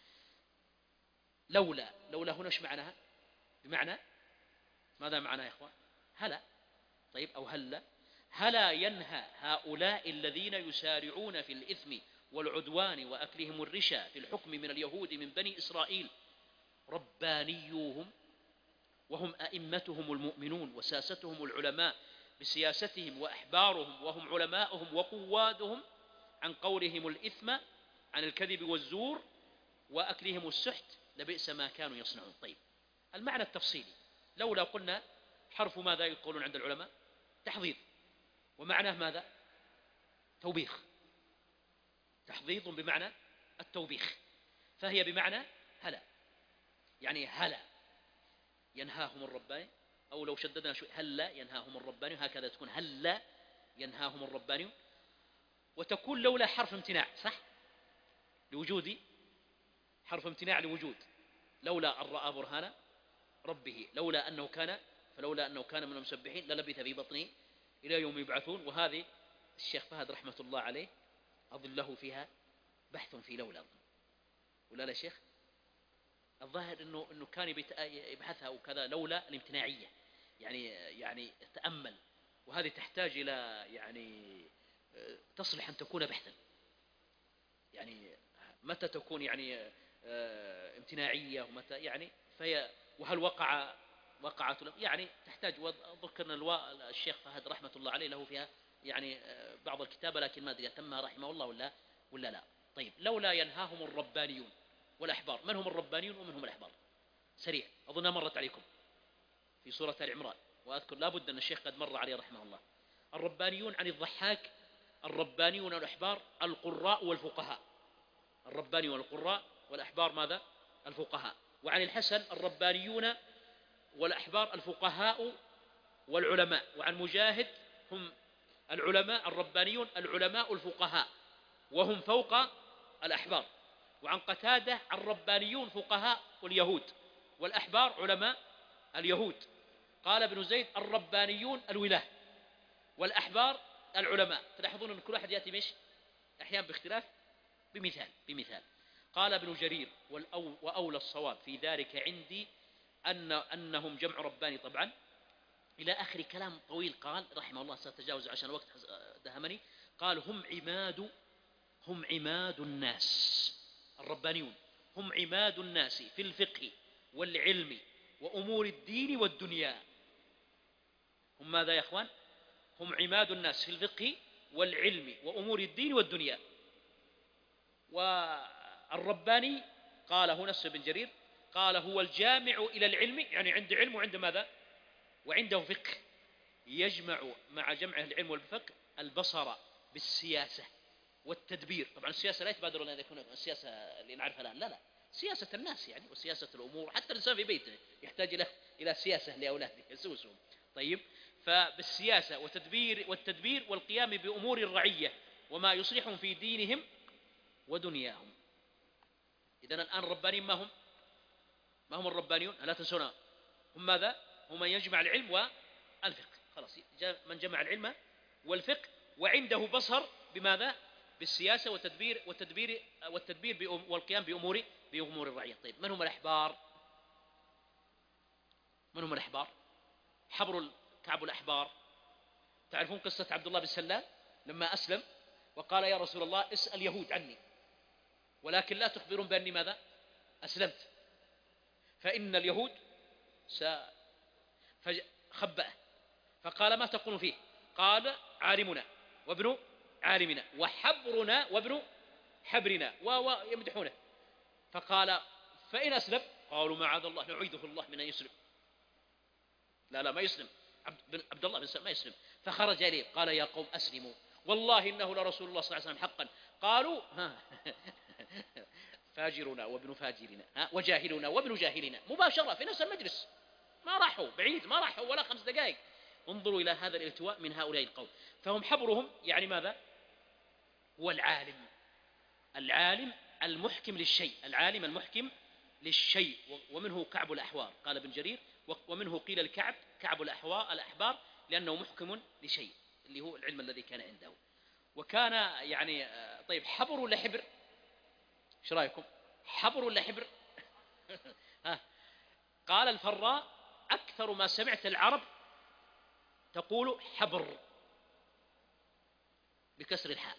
لولا هنا ايش معناها؟ بمعنى ماذا معناها يا اخوان؟ هلا. طيب، او هلا ينهى هؤلاء الذين يسارعون في الإثم والعدوان وأكلهم الرشا في الحكم من اليهود من بني إسرائيل ربانيوهم، وهم أئمتهم المؤمنون وساستهم العلماء بسياستهم، وأحبارهم وهم علماؤهم وقوادهم، عن قولهم الإثم عن الكذب والزور وأكلهم السحت لبئس ما كانوا يصنعون. طيب، المعنى التفصيلي: لولا قلنا حرف ماذا يقولون عند العلماء؟ تحضيض، ومعناه ماذا؟ توبيخ، تحضيض بمعنى التوبيخ، فهي بمعنى هلا، يعني هلا ينهاهم الرباني، أو لو شددنا شوي هلا ينهاهم الرباني، هكذا تكون هلا ينهاهم الرباني. وتكون لولا حرف امتناع، صح؟ لوجود حرف امتناع لوجود، لولا أن رأى برهان ربه، لولا أنه كان، فلولا أنه كان من المسبحين للبث في بطنه إلى يوم يبعثون. وهذه الشيخ فهد رحمة الله عليه أظن له فيها بحث في لولا، ولا لا شيخ؟ الظاهر أنه كان يبحثها وكذا، لولا الامتناعية، يعني تأمل، وهذه تحتاج إلى يعني تصلح أن تكون بحثا، يعني متى تكون يعني امتناعية ومتى يعني فهي، وهل وقعت يعني تحتاج. وأذكر أن الشيخ فهد رحمة الله عليه له فيها يعني بعض الكتابة، لكن ما أدري أتمها رحمه الله ولا لا. طيب، لولا ينهاهم الربانيون والأحبار. من هم الربانيون ومن هم الأحبار؟ سريع، أظنها مرت عليكم في سورة آل عمران، وأذكر لابد أن الشيخ قد مر عليه رحمه الله. الربانيون عن الضحاك، الربانيون والأحبار القراء والفقهاء، الرباني والقراء والأحبار ماذا؟ الفقهاء. وعن الحسن الربانيون والأحبار الفقهاء والعلماء. وعن مجاهد هم العلماء الربانيون العلماء الفقهاء وهم فوق الأحبار. وعن قتادة الربانيون فقهاء اليهود والأحبار علماء اليهود. قال ابن زيد الربانيون الولاة والأحبار العلماء. تلاحظون أن كل واحد يأتي مش أحيانا باختلاف بمثال. قال ابن جرير وأولى الصواب في ذلك عندي أنهم جمع رباني طبعا، إلى آخر كلام طويل. قال رحمه الله، ستتجاوز عشان الوقت دهمني. قال هم عماد الناس. الربانيون هم عماد الناس في الفقه والعلم وأمور الدين والدنيا. هم ماذا يا أخوان؟ هم عماد الناس في الفقه والعلم وأمور الدين والدنيا. والرباني قال هنا نفس ابن جرير قال هو الجامع إلى العلم، يعني عنده علم وعنده ماذا؟ وعنده فقه. يجمع مع جمعه العلم والفقه البصر بالسياسة والتدبير. طبعا السياسة لا يتبادر أن يكون السياسة اللي نعرفها الآن، لا، سياسة الناس يعني، وسياسة الأمور. حتى الإنسان في بيته يحتاج إلى سياسة لأولاده يسوسهم. طيب، فبالسياسة والتدبير والقيام بأمور الرعية وما يصلحهم في دينهم ودنياهم. إذن الآن الربانيين ما هم الربانيون؟ لا تنسونا، هم ماذا؟ هم من يجمع العلم والفقه. خلاص، من جمع العلم والفقه وعنده بصر بماذا؟ بالسياسة والتدبير والقيام بأمور الرعية. طيب، من هم الأحبار؟ كعب الأحبار. تعرفون قصة عبد الله بن سلام لما أسلم وقال يا رسول الله اسأل يهود عني، ولكن لا تخبرون بأني ماذا؟ أسلمت، فإن اليهود فخبأه. فقال ما تقول فيه؟ قال عالمنا وابن عالمنا وحبرنا وابن حبرنا ويمدحونه. فقال فإن أسلم؟ قالوا معاذ الله، نعيده الله من أن يسلم. لا ما يسلم، عبد الله بن سلام ما يسلم. فخرج إليه قال يا قوم أسلموا، والله إنه لرسول الله صلى الله عليه وسلم حقا. قالوا فاجرنا وابن فاجرنا وجاهلنا وابن جاهلنا، مباشرة في نفس المجلس، ما راحوا بعيد، ما راحوا ولا 5 دقائق. انظروا إلى هذا الالتواء من هؤلاء القوم. فهم حبرهم يعني ماذا؟ هو العالم المحكم للشيء، العالم المحكم للشيء. ومنه كعب الأحوار قال ابن جرير، ومنه قيل الكعب كعب الأحبار لأنه محكم لشيء، اللي هو العلم الذي كان عنده. وكان يعني طيب، حبر ولا حبر؟ ايش رايكم؟ حبر ولا حبر؟ قال الفراء أكثر ما سمعت العرب تقول حبر بكسر الحاء.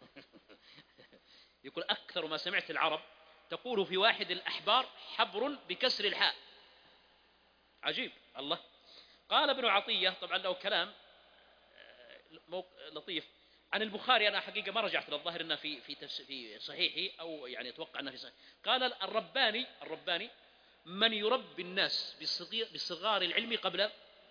يقول أكثر ما سمعت العرب تقول في واحد الأحبار حبر بكسر الحاء. عجيب الله. قال ابن عطية، طبعا له كلام لطيف عن البخاري، أنا حقيقة ما رجعت للظاهر أنه في صحيحي، أو يعني أتوقع أنه في صحيح. قال الرباني من يربي الناس بصغار العلم قبل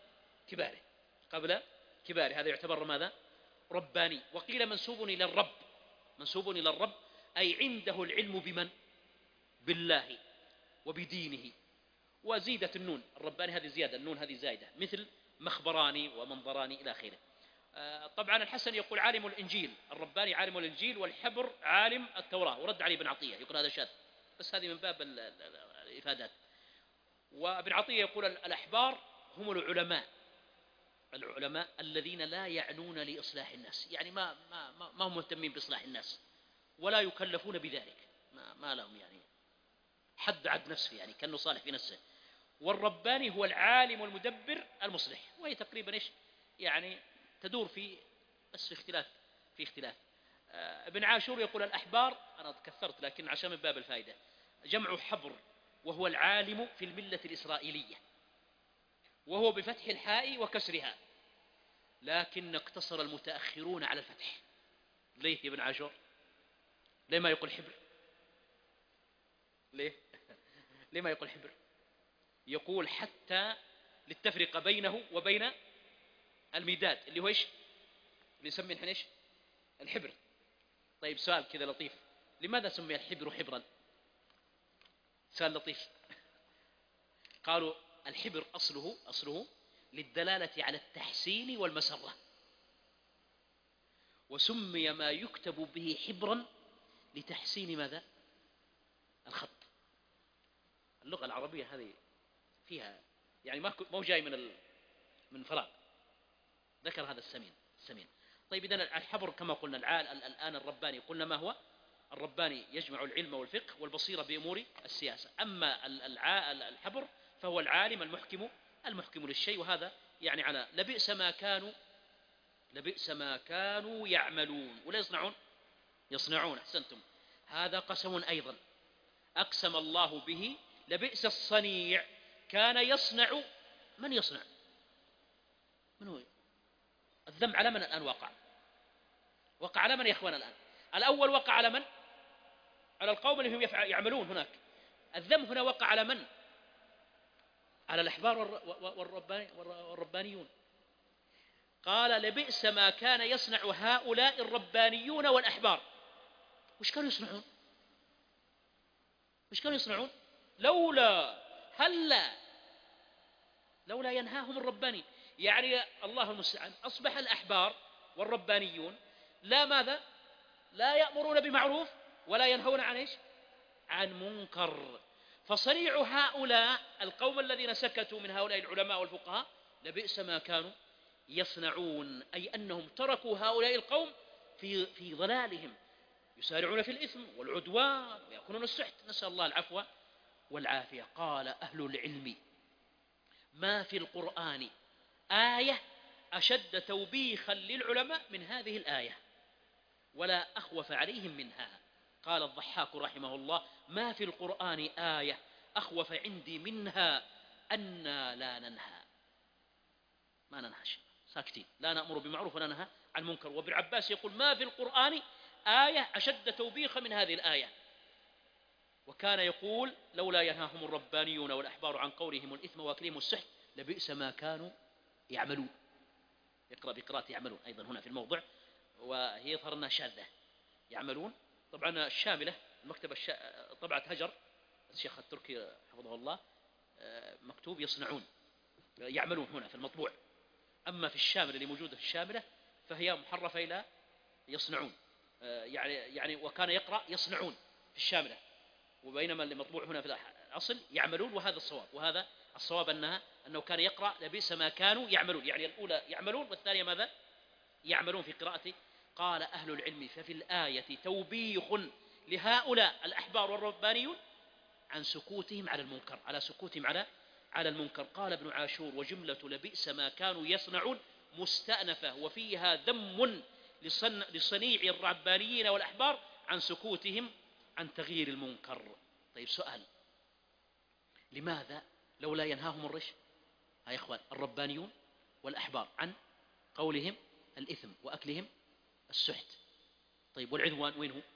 كباره، هذا يعتبر ماذا؟ رباني. وقيل منسوب إلى الرب أي عنده العلم بمن؟ بالله وبدينه. وزيدت النون، الرباني هذه زيادة، النون هذه زائدة، مثل مخبراني ومنظراني إلى آخره. طبعا الحسن يقول عالم الإنجيل، الرباني عالم الإنجيل، والحبر عالم التوراة. ورد عليه ابن عطية يقول هذا شاذ، بس هذه من باب الإفادات. وابن عطية يقول الأحبار هم العلماء الذين لا يعنون لإصلاح الناس، يعني ما هم مهتمين بإصلاح الناس ولا يكلفون بذلك، ما لهم يعني حد عد نفسه، يعني كأنه صالح في نفسه. والرباني هو العالم المدبر المصلح. وهي تقريبا ايش يعني تدور بس في اختلاف. ابن عاشور يقول الأحبار، أنا كثرت لكن عشان من باب الفائدة، جمع حبر، وهو العالم في الملة الإسرائيلية، وهو بفتح الحاء وكسرها، لكن اقتصر المتأخرون على الفتح. ليه يا ابن عاشور؟ ليه ما يقول حبر؟ ليه ما يقول حبر؟ يقول حتى للتفرقة بينه وبين المداد اللي هو ايش؟ اللي نسميه نحن ايش؟ الحبر. طيب سؤال كذا لطيف، لماذا سمي الحبر حبرا؟ سؤال لطيف. قالوا الحبر أصله للدلالة على التحسين والمسرة، وسمي ما يكتب به حبرا لتحسين ماذا؟ الخط. اللغة العربية هذه فيها يعني ما هو جاي من فراغ، ذكر هذا السمين. طيب إذن الحبر كما قلنا الآن الرباني قلنا ما هو؟ الرباني يجمع العلم والفقه والبصيرة بأمور السياسة. أما الحبر فهو العالم المحكم للشيء. وهذا يعني على لبئس ما كانوا لبئس ما كانوا يعملون. ولا يصنعون؟ يصنعون، أحسنتم. هذا قسم أيضا أقسم الله به. لبئس الصنيع كان يصنع. من يصنع؟ من هو؟ الذم على من الآن وقع؟ وقع على من يا إخوان الآن؟ الأول وقع على من؟ على القوم اللي هم يعملون هناك. الذم هنا وقع على من؟ على الأحبار والربانيون. قال لبئس ما كان يصنع هؤلاء الربانيون والأحبار. وش كانوا يصنعون؟ وش كانوا يصنعون؟ لولا ينهاهم الرباني. يعني الله المستعان، أصبح الأحبار والربانيون لا يأمرون بمعروف ولا ينهون عن إيش؟ عن منكر. فصنيع هؤلاء القوم الذين سكتوا من هؤلاء العلماء والفقهاء لبئس ما كانوا يصنعون، أي أنهم تركوا هؤلاء القوم في ضلالهم، يسارعون في الإثم والعدوان ويأكلون السحت، نسأل الله العفو والعافية. قال أهل العلم: ما في القرآن آية أشد توبيخا للعلماء من هذه الآية، ولا أخوف عليهم منها. قال الضحاك رحمه الله: ما في القرآن آية أخوف عندي منها أننا لا ننهى. ما ننهى شيء، ساكتين، لا نأمر بمعروف ولا ننهى عن منكر. وابن عباس يقول: ما في القرآن آية أشد توبيخا من هذه الآية. وكان يقول: لولا ينهاهم الربانيون والأحبار عن قولهم الإثم وأكلهم السحت لبئس ما كانوا يعملون. يقرأ بقراءة يعملون أيضا هنا في الموضع، وهي يظهر أنها شاذة. يعملون طبعا الشاملة، المكتبة طبعة هجر الشيخ التركي حفظه الله، مكتوب يصنعون، يعملون هنا في المطبوع. أما في الشاملة اللي موجودة في الشاملة فهي محرفة إلى يصنعون، يعني وكان يقرأ يصنعون في الشاملة، وبينما اللي مطبوع هنا في الأصل يعملون. وهذا الصواب، وهذا الصواب أنه كان يقرأ لبئس ما كانوا يعملون، يعني الأولى يعملون والثانية ماذا؟ يعملون في قراءته. قال أهل العلم: ففي الآية توبيخ لهؤلاء الأحبار والربانيون عن سكوتهم على المنكر، على سكوتهم على المنكر. قال ابن عاشور: وجملة لبئس ما كانوا يصنعون مستأنفة، وفيها ذم لصنيع الربانيين والأحبار عن سكوتهم عن تغيير المنكر. طيب سؤال: لماذا لولا ينهاهم الرش يا إخوان الربانيون والأحبار عن قولهم الإثم وأكلهم السحت؟ طيب والعدوان وين هو؟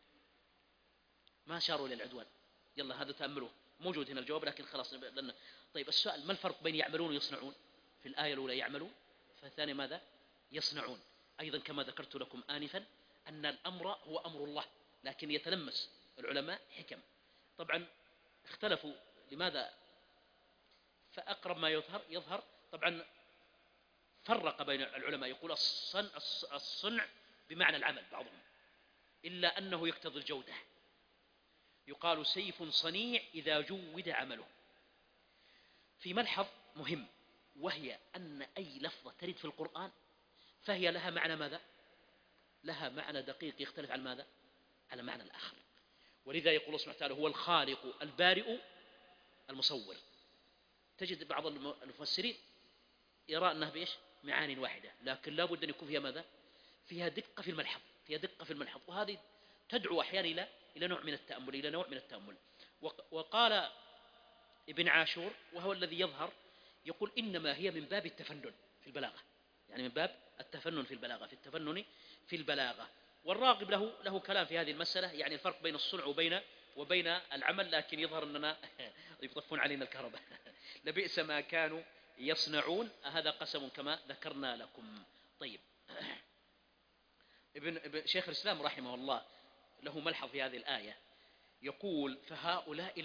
ما أشاروا إلى العدوان. يلا هذا تأملوه، موجود هنا الجواب لكن خلاص لأنه. طيب السؤال: ما الفرق بين يعملون ويصنعون؟ في الآية الأولى يعملون، في الثانية ماذا؟ يصنعون. أيضا كما ذكرت لكم آنفا أن الأمر هو أمر الله، لكن يتلمس العلماء حكم. طبعا اختلفوا لماذا، فأقرب ما يظهر طبعا فرق بين العلماء، يقول الصنع بمعنى العمل بعضهم، إلا أنه يقتضي الجودة. يقال سيف صنيع إذا جود عمله. في ملحظ مهم، وهي أن أي لفظة ترد في القرآن فهي لها معنى ماذا؟ لها معنى دقيق يختلف عن ماذا؟ على معنى الآخر. ولذا يقول الله سبحانه وتعالى: هو الخالق البارئ المصور. تجد بعض المفسرين يرى أنها بإيش؟ معاني واحدة، لكن لا بد أن يكون فيها ماذا؟ فيها دقة في الملحظ، فيها دقة في الملحظ، وهذه تدعو أحيانا إلى نوع من التأمل. وقال ابن عاشور وهو الذي يظهر، يقول: إنما هي من باب التفنن في البلاغة، يعني من باب التفنن في البلاغة، في التفنن في البلاغة. والراغب له كلام في هذه المسألة، يعني الفرق بين الصنع وبين العمل، لكن يظهر أننا يطفون علينا الكهرباء. لبئس ما كانوا يصنعون، هذا قسم كما ذكرنا لكم. طيب ابن شيخ الإسلام رحمه الله له ملحظ في هذه الآية، يقول: فهؤلاء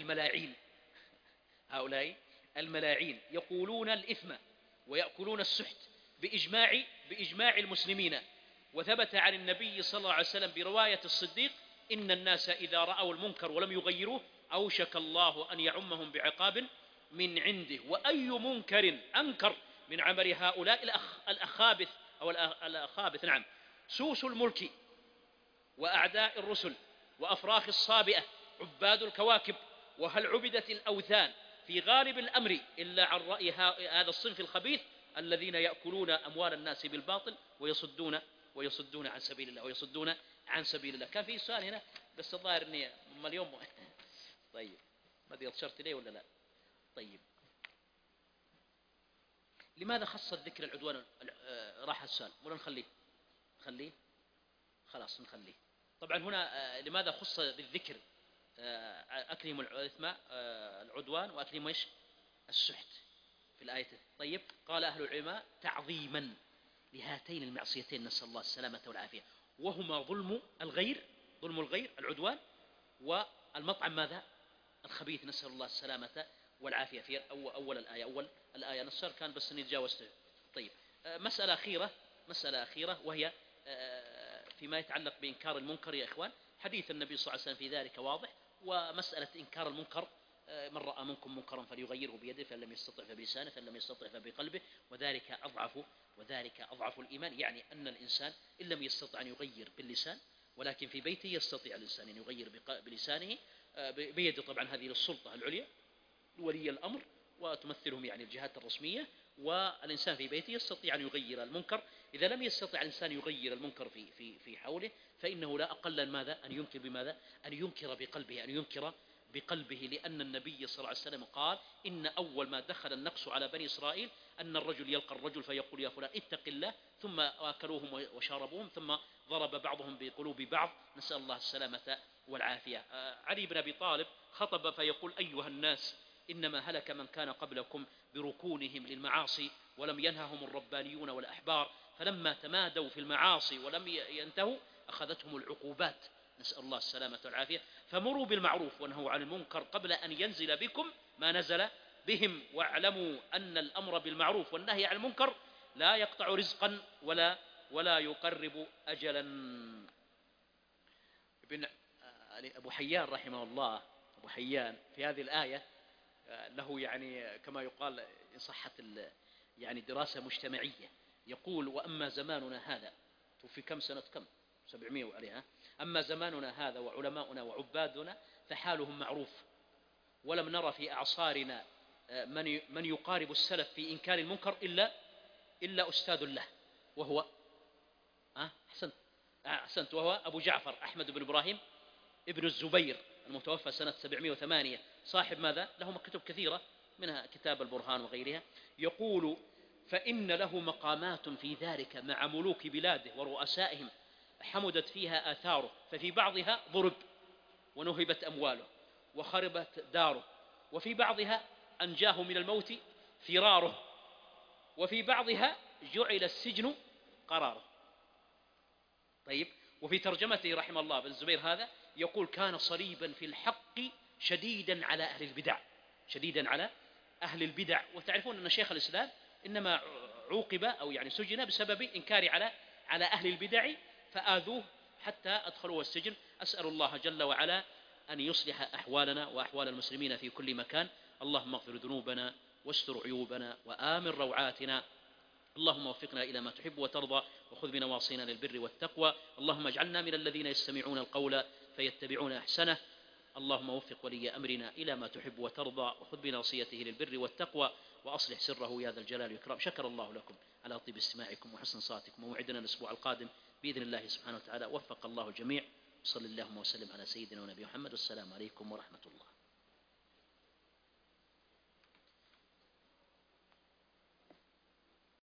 الملاعين يقولون الإثم ويأكلون السحت بإجماع المسلمين. وثبت عن النبي صلى الله عليه وسلم برواية الصديق: إن الناس إذا رأوا المنكر ولم يغيروه أوشك الله أن يعمهم بعقاب من عنده. وأي منكر أنكر من عمل هؤلاء الأخابث أو الأخابث، نعم، سوس الملك وأعداء الرسل وأفراخ الصابئة عباد الكواكب. وهل عبدت الأوثان في غالب الأمر إلا عن رأي هذا الصنف الخبيث الذين يأكلون أموال الناس بالباطل ويصدون عن سبيل الله ويصدون عن سبيل الله. كان في سؤال هنا بس الظاهر إني اليوم طيب ما أدري أشرت إليه ولا لا. طيب لماذا خص الذكر العدوان؟ راح السؤال ولا نخليه خلاص نخليه. طبعا هنا لماذا خص بالذكر أكلهم الإثم العدوان وأكلهم إيش السحت في الآية؟ طيب قال أهل العلماء تعظيما لهاتين المعصيتين نسأل الله السلامة والعافية، وهما ظلم الغير العدوان، والمطعم ماذا الخبيث نسأل الله السلامة والعافية في أول الآية نصر كان بس إني تجاوزته. طيب مسألة أخيرة وهي فيما يتعلق بإنكار المنكر يا إخوان. حديث النبي صلى الله عليه وسلم في ذلك واضح، ومسألة إنكار المنكر من رأى منكم منكرا فليغيره بيده فإن لم يستطع فبلسانه فإن لم يستطع فبقلبه وذلك أضعف الإيمان. يعني أن الإنسان إن لم يستطع أن يغير باللسان، ولكن في بيته يستطيع الإنسان أن يغير بلسانه بيده طبعا هذه للسلطة العليا ولي الأمر وتمثلهم يعني الجهات الرسمية، والإنسان في بيته يستطيع أن يغير المنكر. إذا لم يستطع الإنسان يغير المنكر في حوله فإنه لا أقل ماذا أن ينكر بماذا أن ينكر بقلبه لأن النبي صلى الله عليه وسلم قال إن أول ما دخل النقص على بني إسرائيل أن الرجل يلقى الرجل فيقول يا فلان اتق الله، ثم أكلوهم وشاربوهم، ثم ضرب بعضهم بقلوب بعض نسأل الله السلامة والعافية. علي بن أبي طالب خطب فيقول أيها الناس إنما هلك من كان قبلكم بركونهم للمعاصي ولم ينههم الربانيون والأحبار، فلما تمادوا في المعاصي ولم ينتهوا أخذتهم العقوبات نسأل الله السلامة والعافية. فمروا بالمعروف وانهوا عن المنكر قبل أن ينزل بكم ما نزل بهم، واعلموا أن الأمر بالمعروف والنهي عن المنكر لا يقطع رزقا ولا يقرب أجلا. ابن أبو حيان رحمه الله أبو حيان في هذه الآية له يعني كما يقال إن صحت يعني دراسة مجتمعية، يقول وأما زماننا هذا في كم سنة 700 وعليها، أما زماننا هذا وعلماؤنا وعبادنا فحالهم معروف، ولم نرى في أعصارنا من يقارب السلف في إنكار المنكر إلا أستاذ له وهو أحسنت وهو أبو جعفر أحمد بن إبراهيم ابن الزبير المتوفى سنة 708 صاحب ماذا له كتب كثيرة منها كتاب البرهان وغيرها. يقول فإن له مقامات في ذلك مع ملوك بلاده ورؤسائهم حمدت فيها آثاره، ففي بعضها ضرب ونهبت أمواله وخربت داره، وفي بعضها أنجاه من الموت فراره، وفي بعضها جعل السجن قراره. طيب وفي ترجمته رحمه الله بن الزبير هذا يقول كان صليبا في الحق شديدا على أهل البدع وتعرفون أن شيخ الإسلام إنما عوقب أو يعني سجن بسبب إنكار على أهل البدع فآذوه حتى أدخلوه السجن. أسأل الله جل وعلا أن يصلح أحوالنا وأحوال المسلمين في كل مكان. اللهم اغفر ذنوبنا واستر عيوبنا وآمن روعاتنا. اللهم وفقنا إلى ما تحب وترضى وخذ بنواصينا للبر والتقوى. اللهم اجعلنا من الذين يستمعون القول فيتبعون أحسنه. اللهم وفق ولي أمرنا إلى ما تحب وترضى وخذ بناصيته للبر والتقوى وأصلح سره يا ذا الجلال والإكرام. شكر الله لكم على طيب استماعكم وحسن صلاتكم، وموعدنا الأسبوع القادم بإذن الله سبحانه وتعالى. وفق الله الجميع. صلى اللهم وسلم على سيدنا ونبي محمد. والسلام عليكم ورحمة الله.